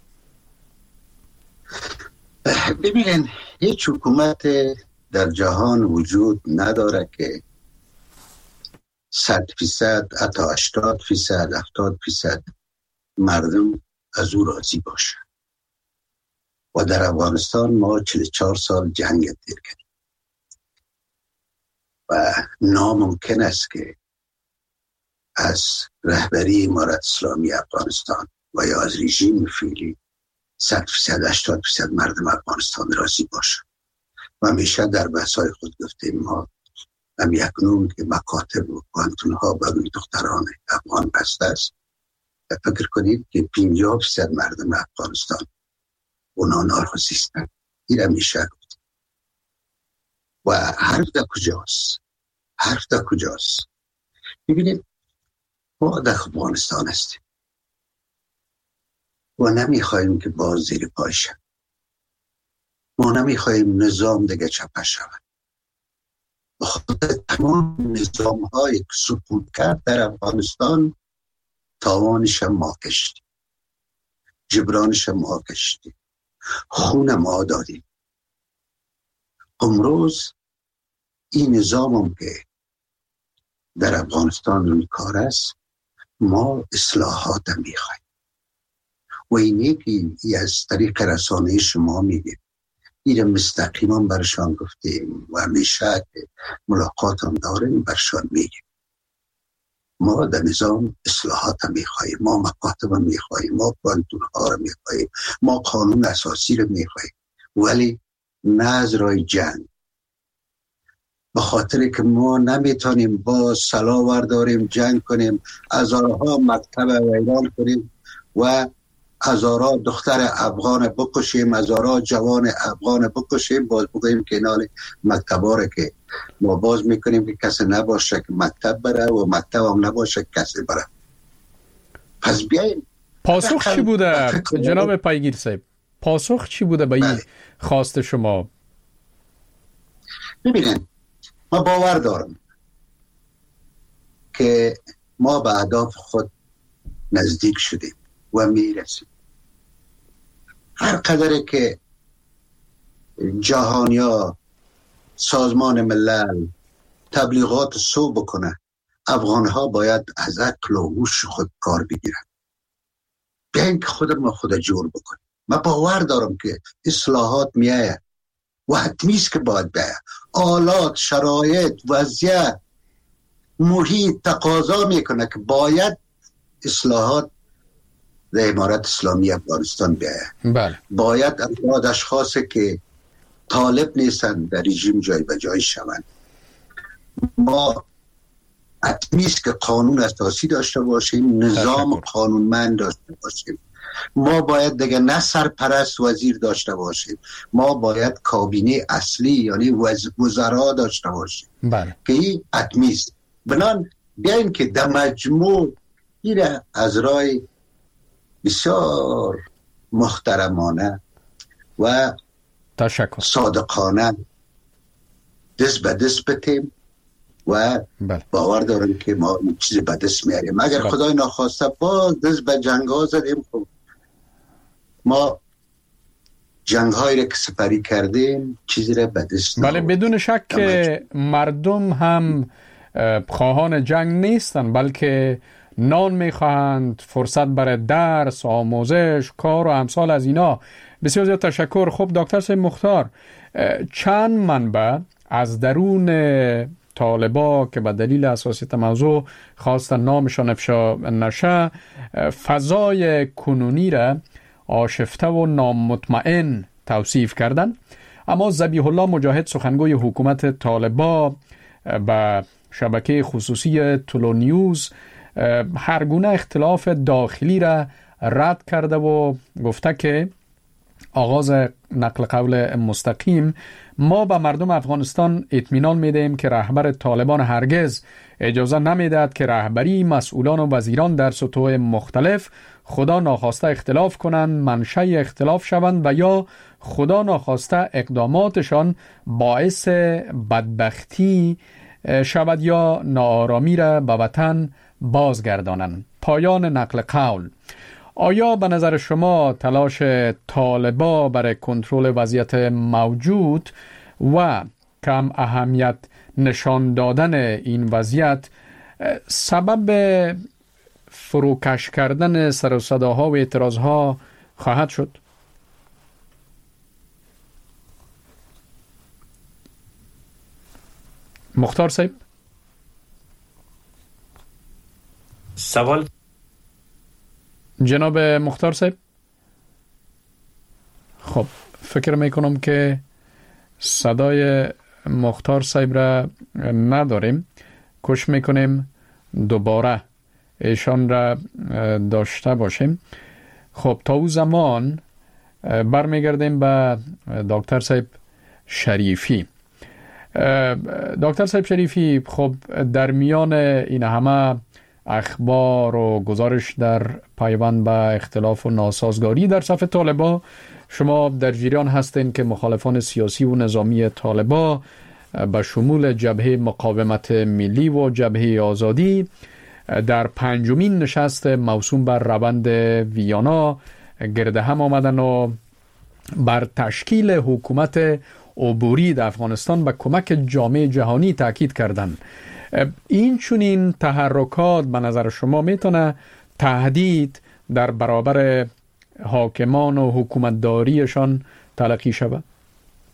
ببینین هیچ حکومت در جهان وجود نداره که صد فیصد حتی هشتاد فیصد هفتاد فیصد مردم از او راضی باشه و در افغانستان ما چهل و چهار سال جنگ دیر کردیم و ناممکن است که از رهبری امارت اسلامی افغانستان و یا از رژیم فعلی صد فیصد هشتاد فیصد مردم افغانستان راضی باشه و همیشه در بحث‌های خود گفتیم ما هم یکنون که مکاتب و پانتون‌ها برای دختران افغان بسته است فکر کنید که پنجاه فیصد مردم افغانستان اونا ناراضی هستند. این همیشه گفتیم و حرف در کجاست؟ حرف در کجاست؟ ببینید ما در افغانستان هستیم و نمیخواهیم که باز زیر پای شد. ما نمیخواهیم نظام دیگه چپه شود. بخاطر تمام نظام های که سقوط کرد در افغانستان تاوانش ما کشتیم، جبرانش ما کشتیم، خون ما دادیم. امروز این نظام هم که در افغانستان روی کار است ما اصلاحات میخوایم و اینی که از طریق رسانه شما میگیم این مستقیما برشان گفتیم و همیشه که ملاقات هم داریم برشان میگیم. ما در نظام اصلاحات هم میخواییم، ما مکاتب هم میخواییم، ما پانتون ها رو میخواییم، ما قانون اساسی رو میخواییم، ولی نه از رای جنگ. به خاطر که ما نمیتونیم با سلاح ورداریم جنگ کنیم، هزارها مکتب ویران کنیم و هزارها دختر افغان بکشیم، هزارها جوان افغان بکشیم، باز بگوییم که اینال مکتبا رو که ما باز میکنیم که کسی نباشه که مکتب بره و مکتب هم نباشه که کسی بره. پس بیاییم. پاسخ چی بوده جناب پیگیر صاحب؟ پاسخ چی بوده به این خواست شما؟ ببینید، ما باور دارم که ما به اهداف خود نزدیک شدیم و میرسیم. هر قدره که جهانیا، سازمان ملل تبلیغات سو بکنه، افغانها باید از عقل و هوش خود کار بگیرن. بیاین که خود ما خود جور بکنیم. من باور دارم که اصلاحات میایه و حتمیست که باید بیایه. آلات، شرایط، وضعیت، محیط تقاضا میکنه که باید اصلاحات در امارت اسلامی افغانستان بیایه. بله. باید افراد اشخاصی که طالب نیستن در رژیم جای به جای شوند. ما حتمیست که قانون اساسی داشته باشیم، نظام قانونمند داشته باشیم. ما باید دیگه نه سرپرست وزیر داشته باشیم، ما باید کابینه اصلی یعنی وزرا داشته باشیم. بله. که این حتمیست. بنان بیاین که در مجموع ایره از رای بسیار محترمانه و تشکر صادقانه دست به دست بتیم و بله. باور دارم که ما چیزی به دست میاریم. اگر بله. خدای ناخواسته باز دست به جنگ ها زدیم، خب ما جنگ هایی را که سپری کردیم چیزی را به دست بله. بدون شک که مردم هم خواهان جنگ نیستن، بلکه نان میخواهند، فرصت برای درس، آموزش، کار و امثال از اینا. بسیار زیاد تشکر. خب دکتر صاحب مختار، چند منبع از درون طالبا که به دلیل اساسیت موضوع خواستن نامشان افشا نشه، فضای کنونی را آشفته و نامطمئن توصیف کردن. اما ذبیح الله مجاهد، سخنگوی حکومت طالبا، به شبکه خصوصی تولو نیوز هر گونه اختلاف داخلی را رد کرده و گفته که آغاز نقل قول مستقیم: ما به مردم افغانستان اطمینان میدهیم که رهبر طالبان هرگز اجازه نمیدهد که رهبری، مسئولان و وزیران در سطوح مختلف خدا ناخواسته اختلاف کنند، منشأ اختلاف شوند و یا خدا ناخواسته اقداماتشان باعث بدبختی شود یا ناآرامی را به وطن بازگردانند. پایان نقل قول. آیا به نظر شما تلاش طالبا برای کنترل وضعیت موجود و کم اهمیت نشان دادن این وضعیت سبب فروکش کردن سر و صداها و اعتراضها خواهد شد؟ مختار صاحب، سوال. جناب مختار صاحب، خب فکر میکنم که صدای مختار صاحب را نداریم. کوشش میکنیم دوباره ایشان را داشته باشیم. خب تا او زمان برمیگردیم به دکتر صاحب شریفی. دکتر صاحب شریفی، خب در میان این همه اخبار و گزارش در پیوند به اختلاف و ناسازگاری در صف طالبا، شما در جریان هستین که مخالفان سیاسی و نظامی طالبا به شمول جبهه مقاومت ملی و جبهه آزادی در پنجمین نشست موسوم بر روند ویانا گرد هم آمدن و بر تشکیل حکومت عبوری در افغانستان به کمک جامعه جهانی تاکید کردند. این چنین تحرکات به نظر شما میتونه تهدید در برابر حاکمان و حکومتداریشان تلقی شود؟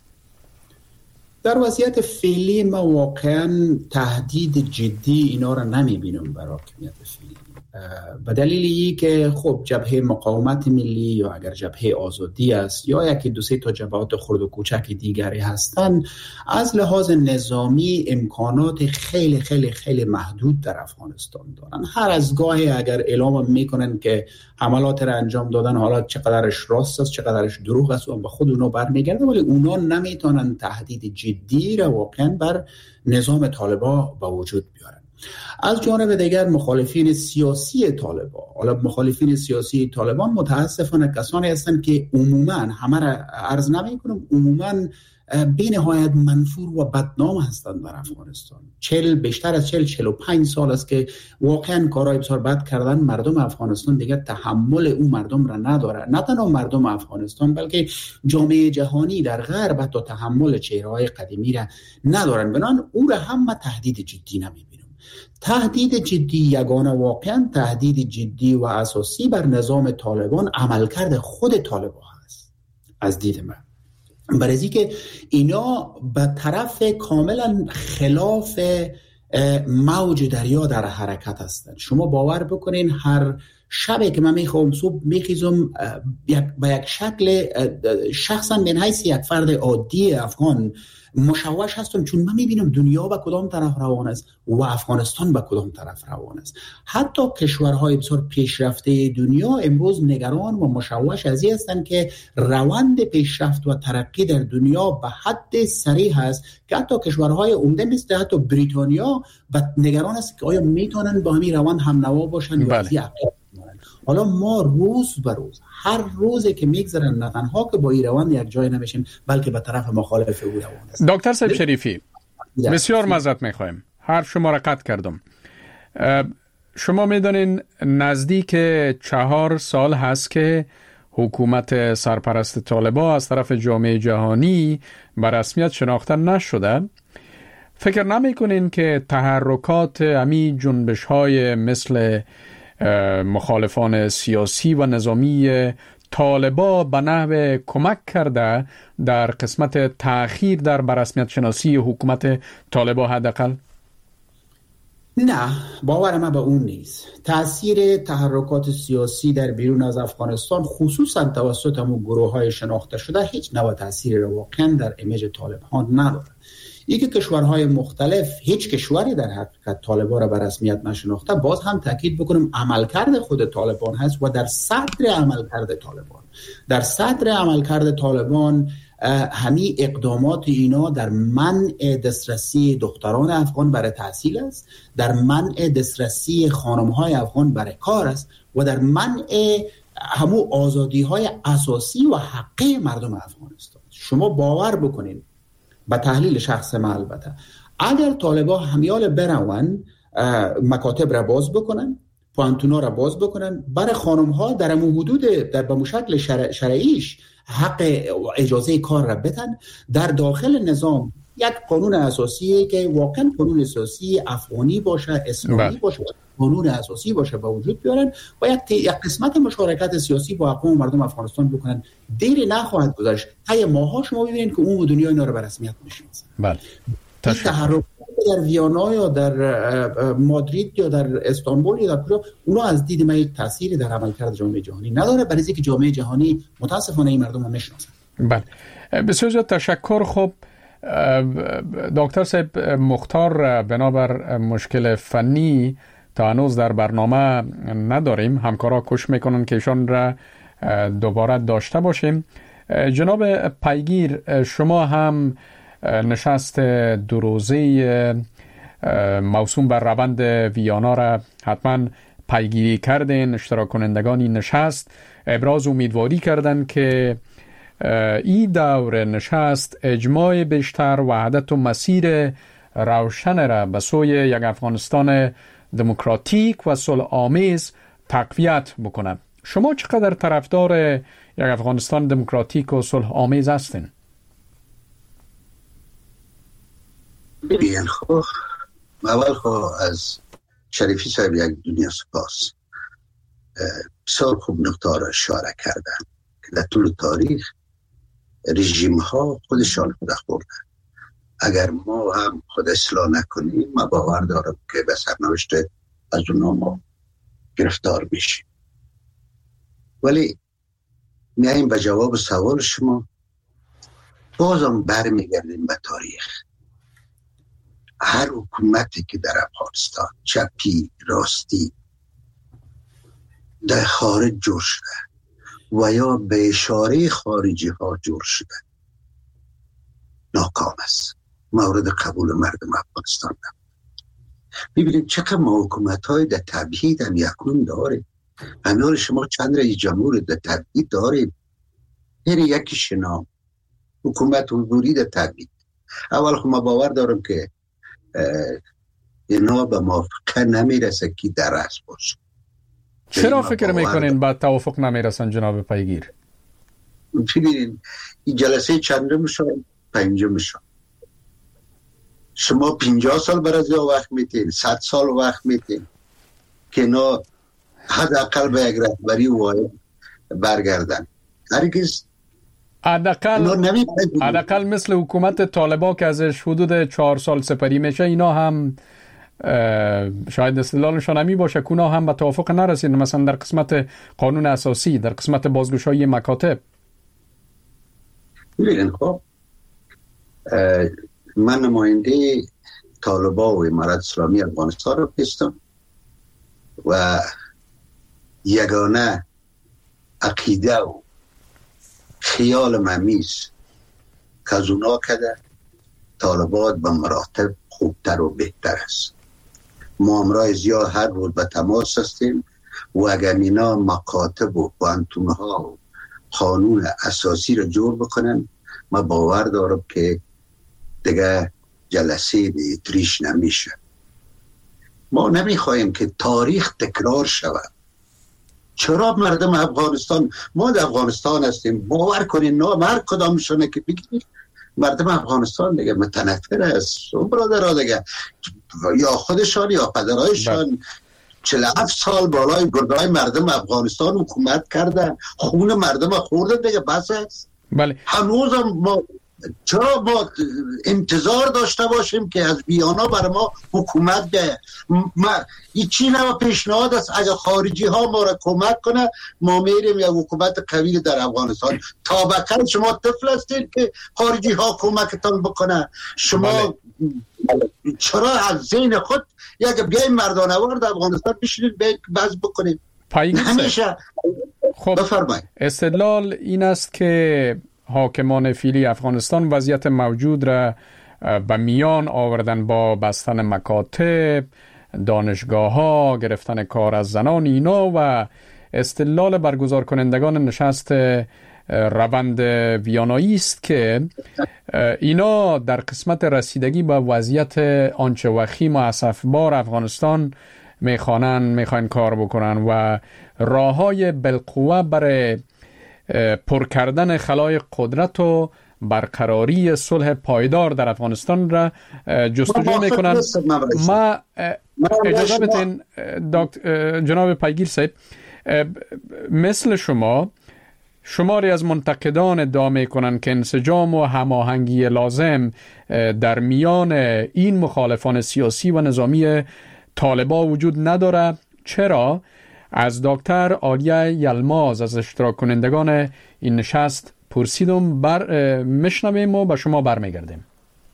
در وضعیت فعلی ما واقعا تهدید جدی اینا را نمیبینم برای حاکمیت فعلی، به دلیل ای که خب جبهه مقاومت ملی یا اگر جبهه آزادی است یا یکی دو سه تا جبهات خرد و کوچک دیگری هستند، از لحاظ نظامی امکانات خیلی خیلی خیلی محدود در افغانستان دارن. هر از گاهی اگر اعلام میکنن که حملات را انجام دادن، حالا چقدرش راست است چقدرش دروغ است و به خود اونا برمیگرده، ولی اونا نمیتونن تهدید جدی را واقعا بر نظام طالبان به وجود بیارن. از جانب دیگر مخالفین سیاسی طالبان، حالا مخالفین سیاسی طالبان متاسفانه کسانی هستند که عموما، همه را عرض نمی کنم، عموما بی نهایت منفور و بدنام هستند در افغانستان. چل بیشتر از چل چل و پنج سال است که واقعا کارهای بسیار بد کردن. مردم افغانستان دیگر تحمل اون مردم را نداره، نه تنها مردم افغانستان بلکه جامعه جهانی در غرب حتی تحمل چهره‌های قدیمی را ندارن. بنابراین او را هم تهدید جدی نمیبینم. تهدید جدی یگانه واقعا تهدید جدی و اساسی بر نظام طالبان عملکرد خود طالبان هست از دید من، برای که اینا به طرف کاملا خلاف موج دریا در حرکت هستند. شما باور بکنین هر شبی که من میخوام صبح میخیزم به یک شکل شخصا من حیث یک فرد عادی افغان مشوش هستم، چون من میبینم دنیا به کدام طرف روان است و افغانستان به کدام طرف روان است. حتی کشورهای بسیار پیشرفته دنیا امروز نگران و مشوش از این هستند که روند پیشرفت و ترقی در دنیا به حد سریع است که حتی کشورهای عمده مثل حتی بریتانیا نگران است که آیا میتونن با همین روند هم نوا باشن یا از حالا ما روز به روز هر روزی که میگذرن نه تنها که با این روند یک جای نمیشیم بلکه به طرف مخالف او روان است. دکتر صاحب شریفی بسیار معذرت میخوایم، حرف شما را قطع کردم. شما میدونین نزدیک چهار سال هست که حکومت سرپرست طالبان از طرف جامعه جهانی به رسمیت شناخته نشده. فکر نمیکنین که تحرکات امی جنبش های مثل مخالفان سیاسی و نظامی طالبان به نحو کمک کرده در قسمت تأخیر در برسمیت شناسی حکومت طالبان حداقل؟ نه، باور من به اون نیست. تأثیر تحرکات سیاسی در بیرون از افغانستان خصوصا توسط همون گروه های شناخته شده هیچ نوع تأثیر واقعا در ایمیج طالبان نداره. ای که کشورهای مختلف هیچ کشوری در حقیقت طالبان را به رسمیت نشناخته، باز هم تاکید بکنم عملکرد خود طالبان هست و در صدر عملکرد طالبان در صدر عملکرد طالبان همین اقدامات اینا در منع دسترسی دختران افغان برای تحصیل است، در منع دسترسی خانم‌های افغان برای کار است و در منع همون آزادی‌های اساسی و حقی مردم افغانستان. شما باور بکنین با تحلیل شخص ما، البته اگر طالبان همیال برون مکاتب را باز بکنن، پانتونا را باز بکنن، برای خانم ها در امو حدود در به شکل شرع شرعیش حق اجازه کار را بدن، در داخل نظام یک قانون اساسی که واقعا قانون اساسی افغانی باشه، اسلامی باشه، قانون اساسی باشه با وجود بیارن و یک یک قسمت مشارکت سیاسی با اقوام مردم افغانستان بکنن. دیر نخواهد گذشت، طی ماها شما ببینید که اون دنیا اینا رو به رسمیت میشناسه. بله. تحرک در ویانا یا در مادرید یا در استانبول یا در کجا، اونا از دید من یک تأثیری در عملکرد جامعه جهانی نداره، برای اینکه جامعه جهانی متاسفانه این مردم رو میشناسن. بله. بسیار تشکر. خب دکتر صاحب مختار، بنابر مشکل فنی تا هنوز در برنامه نداریم، همکارا کش میکنن که ایشان را دوباره داشته باشیم. جناب پیگیر، شما هم نشست دو روزه موسوم بر روند ویانا را حتما پیگیری کردین. اشتراک کنندگان این نشست ابراز امیدواری کردند که این دور نشست اجماع بیشتر، وحدت و مسیر روشن را به سوی یک افغانستان دموکراتیک و صلح آمیز تقویت بکند. شما چقدر طرفدار یک افغانستان دموکراتیک و صلح آمیز هستین؟ ببین، خب اول خب از شریفی صاحب یک دنیا سپاس. بسیار خوب نقطه را اشاره کردن که در طول تاریخ رژیم ها خودشان خود خوردن اگر ما هم خود اصلاح نکنیم ما باور دارم که به سرنوشت از اونا ما گرفتار میشیم. ولی میاییم به جواب سوال شما، بازم برمیگردیم به تاریخ. هر حکومتی که در افغانستان چپی راستی در خارج جور شده و یا به اشاره خارجی ها جور شده ناکام است، مورد قبول مردم افغانستان نبود. ببینید چقدر ما حکومت های در تبعید هم یکنون داریم. همیان شما چند رئیس جمهور در تبعید داریم، یعنی یکی شنا حکومت حضوری در تبعید. اول خب ما باور دارم که اینا به موافقه نمیرسه که در اصل باشه. چرا فکر میکنین با توافق نمیرسن جناب پیگیر؟ ببینید این جلسه چنده میشن؟ پنجه میشن. شما پنجاه سال برای وقت میتین، صد سال وقت میتین که اینا حداقل به یک رهبری واحد برگردن. هرگز حداقل حداقل مثل حکومت طالبان که ازش حدود چهار سال سپری میشه، اینا هم شاید استدلالشان همی باشه که اونا هم به توافق نرسید، مثلا در قسمت قانون اساسی، در قسمت بازگشایی مکاتب. ببینید خب من نماینده طالبان و امارت اسلامی افغانستان رو هستم و یگانه عقیده و خیال ممیز که از اونا کده طالبان به مراتب خوبتر و بهتر است. ما امرای زیاد هر روز به تماس هستیم و اگر اینا مکاتب و پوانتون ها و قانون اساسی رو جور بکنن، ما باور دارم که دیگه جلسه دیتریش نمیشه. ما نمیخوایم که تاریخ تکرار شود. چرا مردم افغانستان، ما در افغانستان هستیم، باور کنین نام هر کدامشونه که بگید مردم افغانستان دیگه متنفر است و برادرها دیگه یا خودشان یا پدرایشان چهل و هفت سال بالای گردای مردم افغانستان حکومت کردن، خون مردم خوردن دیگه، بس است. بله. هنوز هم ما چرا ما انتظار داشته باشیم که از بیانا برای ما حکومت ده؟ ما این چی نوع پیشنهاد است؟ اگر خارجی ها ما را کمک کنه ما میریم یک حکومت قوی در افغانستان. تا بکر شما طفل هستید که خارجی ها کمکتان بکنه؟ شما بله. چرا از ذهن خود یک بیای مردانوار در افغانستان بشینید بیاید بحث بکنید؟ همیشه خب بفرمایید. استدلال این است که حاکمان فعلی افغانستان وضعیت موجود را به میان آوردن با بستن مکاتب، دانشگاه ها، گرفتن کار از زنان اینا و استدلال برگزار کنندگان نشست روند ویانایی است که اینا در قسمت رسیدگی به وضعیت آنچه وخیم و اسفبار افغانستان میخوانن میخوان کار بکنن و راههای بالقوه برای پر کردن خلای قدرت و برقراری صلح پایدار در افغانستان را جستجو میکنن. ما اجازه بدین جناب پیگیر صاحب، مثل شما شماری از منتقدان ادعا میکنن که انسجام و هماهنگی لازم در میان این مخالفان سیاسی و نظامی طالبان وجود نداره. چرا؟ از دکتر عالیه یلماز از اشتراک کنندگان این نشست پرسیدم، بر میشنویم و به شما برمیگردیم.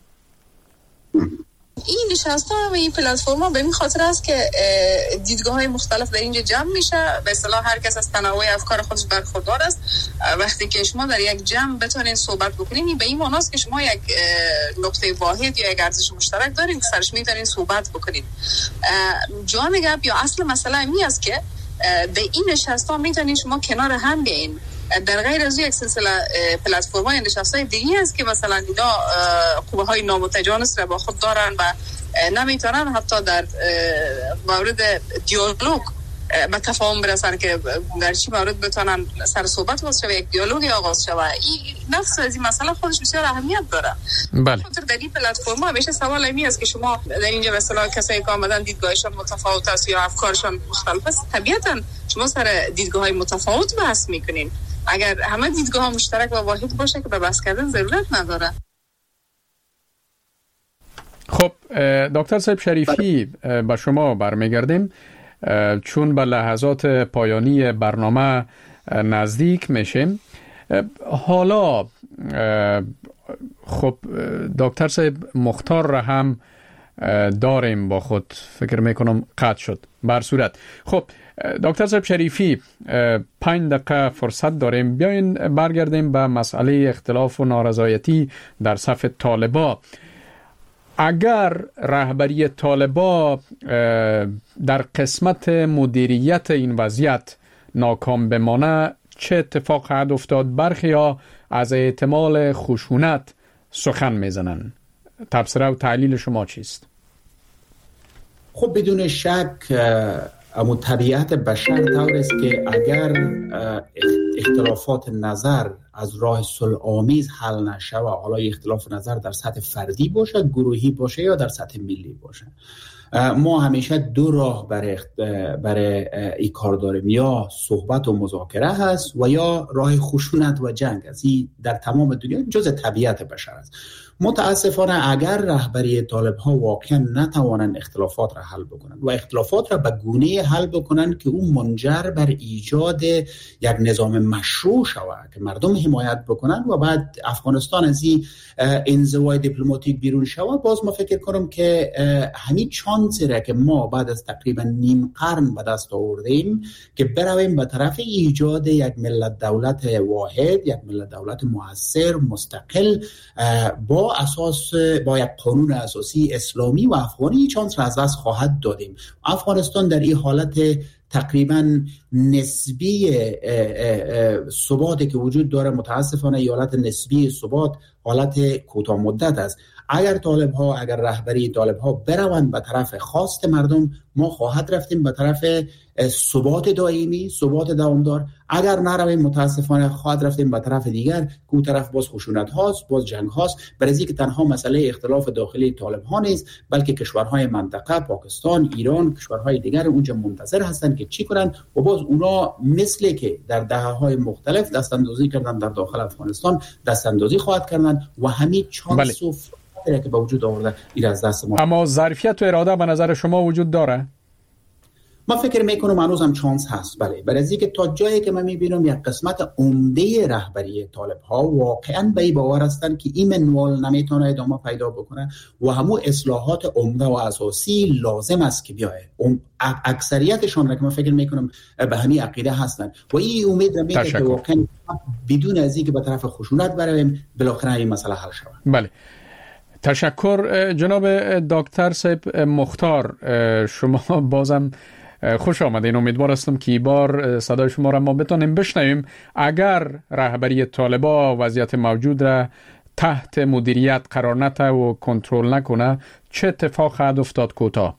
این نشست ها و این پلتفرم ها به این خاطر است که دیدگاه های مختلف در اینجا جمع میشه. به اصطلاح هر کس از تنوع افکار خودش برخوردار است. وقتی که شما در یک جمع بتونین صحبت بکنین، به این معنی است که شما یک نقطه واحد یا یک ارزش مشترک دارین که سرش میتونین صحبت بکنین. جان گپ یا اصل مسئله این است که به این نشست ها میتونین شما کنار هم بیاین. در غیر از یک سلسله پلتفرم های نشست های دیگه است که مثلا اینا قوه های نامتجانس را با خود دارن و نمیتونن حتی در مورد دیالوگ به تفاهم برسن که در چی مورد بتونن سر صحبت باز شوه، یک دیالوگ آغاز شوه. این نفس از این مسئله خودش بسیار اهمیت داره. بله. خاطر در این پلتفرم همیشه سوال اینی است که شما در اینجا به اصطلاح کسایی که آمدن دیدگاهشان متفاوت است یا افکارشان مختلف است، طبیعتا شما سر دیدگاه های متفاوت بحث میکنین. اگر همه دیدگاه ها مشترک و واحد باشه که به بحث کردن ضرورت نداره. بله. استدلال این است که شما شما ری از منتقدان ادعا میکنن که انسجام و هماهنگی لازم در میان این مخالفان سیاسی و نظامی طالبان وجود نداره. چرا؟ از دکتر عالیه یلماز از اشتراک کنندگان این نشست پرسیدم، بر میشنویم و به شما برمیگردیم. این خب دکتر صاحب شریفی با شما برمیگردیم، چون به لحظات پایانی برنامه نزدیک میشیم. حالا خب دکتر صاحب مختار را هم داریم با خود، فکر میکنم قطع شد. بر صورت خب دکتر صاحب شریفی پنج دقیقه فرصت داریم، بیاین برگردیم به مسئله اختلاف و نارضایتی در صف طالبا. اگر رهبری طالبا در قسمت مدیریت این وضعیت ناکام بمانه چه اتفاق خواهد افتاد؟ برخیا از احتمال خشونت سخن میزنن. تبصره و تحلیل شما چیست؟ خب بدون شک اما طبیعت بشر طور است که اگر اختلافات نظر از راه صلح آمیز حل نشه و حالا اختلاف نظر در سطح فردی باشه، گروهی باشه یا در سطح ملی باشه، ما همیشه دو راه برای برای این کار داریم، یا صحبت و مذاکره هست و یا راه خشونت و جنگ است. این در تمام دنیا جزء طبیعت بشر است. متاسفانه اگر رهبری طالب ها واقعا نتوانند اختلافات را حل بکنند و اختلافات را به گونه حل بکنند که اون منجر بر ایجاد یک نظام مشروع شود که مردم حمایت بکنند و بعد افغانستان از این انزوای دیپلماتیک بیرون شود، باز ما فکر کنم که همین چانسی را که ما بعد از تقریبا نیم قرن به دست آوردیم که برویم به طرف ایجاد یک ملت دولت واحد، یک ملت دولت مؤثر مستقل با اساس با یک قانون اساسی اسلامی و افغانی، چانس را از دست خواهد دادیم. افغانستان در این حالت تقریبا نسبی ثباتی که وجود داره، متاسفانه حالت نسبی ثبات حالت کوتاه مدت است. اگر طالب ها اگر رهبری طالب ها بروند به طرف خواست مردم، ما خواهد رفتیم به طرف ثبات دائمی، ثبات دوامدار. اگر نرویم متاسفانه خواهد رفتیم به طرف دیگر که اون طرف باز خشونت هاست، باز جنگ هاست. برای که تنها مسئله اختلاف داخلی طالب ها نیست، بلکه کشورهای منطقه، پاکستان، ایران، کشورهای دیگر اونجا منتظر هستند که چی کنند و باز اونا مثل که در دهه‌های مختلف دست اندازی کردن در داخل افغانستان دست اندازی خواهد کردن و همین چانس و فرصتی که به وجود آورده این از دست ما. اما ظرفیت و اراده به نظر شما وجود داره؟ من فکر میکنم هنوز هم چانس هست. بله، برای که تا جایی که من میبینم یک قسمت عمده رهبری طالب ها واقعا به این باور هستند که این منوال نمیتونه ادامه پیدا بکنه و همون اصلاحات عمده و اساسی لازم است که بیاید. اکثریتشان را که من فکر میکنم به همین عقیده هستند و این امید را میده که واقعا بدون از اینکه به طرف خشونت برویم بالاخره این مسئله حل شود. بله، تشکر جناب دکتر صاحب مختار. شما بازم خوش آمدین. امیدوار هستم که این بار صدای شما را ما بتونیم بشنویم. اگر رهبری طالبا وضعیت موجود را تحت مدیریت قرار نده و کنترل نکنه چه اتفاق خواهد افتاد؟ کوتاه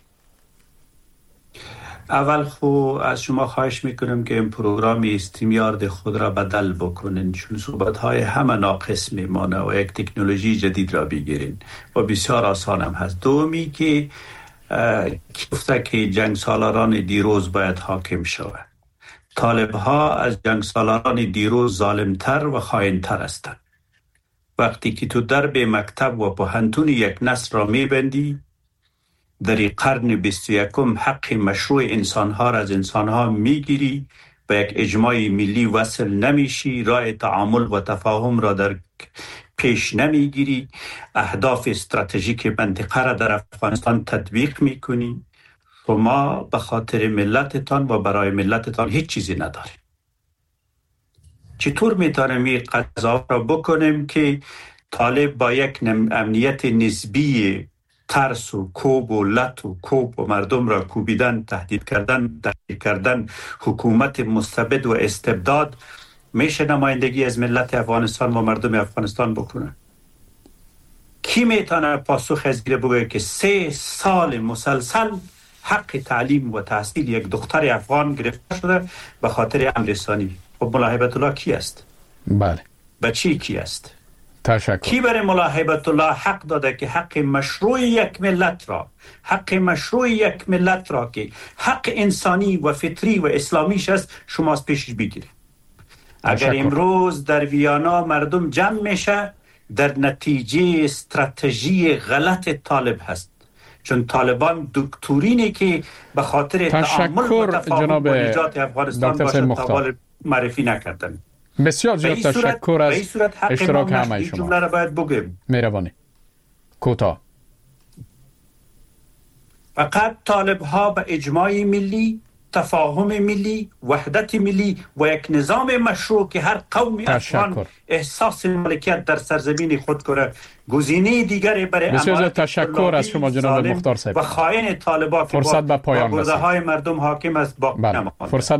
اول خو از شما خواهش میکنم که این پروگرام استیمیارد خود را بدل بکنین، چون صحبت های همه ناقص میمانه و یک تکنولوژی جدید را بگیرین و بسیار آسان هم هست. دومی که گفته که جنگ سالاران دیروز باید حاکم شود. طالب ها از جنگ سالاران دیروز ظالمتر و خائنتر هستند. وقتی که تو درب مکتب و پوهنتون یک نسل را میبندی، در قرن بیست و یکم حق مشروع انسانها را از انسانها میگیری، به یک اجماع ملی وصل نمیشی، راه تعامل و تفاهم را در پیش نمیگیری، اهداف استراتژیک منطقه را در افغانستان تطبیق میکنی، شما به خاطر ملتتان و برای ملتتان هیچ چیزی نداری. چطور میتونیم این قضا را بکنیم که طالب با یک امنیت نسبی ترس و کوب و لط و کوب و مردم را کوبیدن، تهدید کردن، تهدید کردن، حکومت مستبد و استبداد میشه نمایندگی از ملت افغانستان و مردم افغانستان بکنه؟ کی میتونه پاسخ از گیره بگه که سه سال مسلسل حق تعلیم و تحصیل یک دختر افغان گرفته شده به خاطر امر ثانی؟ خب ملا هیبت الله کی است؟ بله. بچی کی است؟ تشکر. کی برای ملا هیبت الله حق داده که حق مشروع یک ملت را، حق مشروع یک ملت را که حق انسانی و فطری و اسلامیش است شما از پیشش بگیرید؟ اگر امروز در ویانا مردم جمع میشه در نتیجه استراتژی غلط طالب هست، چون طالبان دکترینی که به خاطر تعامل و تفاهم با نجات افغانستان باشد تا معرفی نکردن. بسیار زیاد تشکر از اشتراک همه شما. جمله را باید بگیم. مهربانی. کوتاه. فقط طالب ها به اجماع ملی، تفاهم ملی، وحدت ملی و یک نظام مشروع که هر قومی افغان احساس مالکیت در سرزمین خود کنه، گزینه دیگری برای بسیار تشکر از شما جناب مختار صاحب. و خائن طالبان که فرصت به پایان رسید. های مردم حاکم است باقی نماند.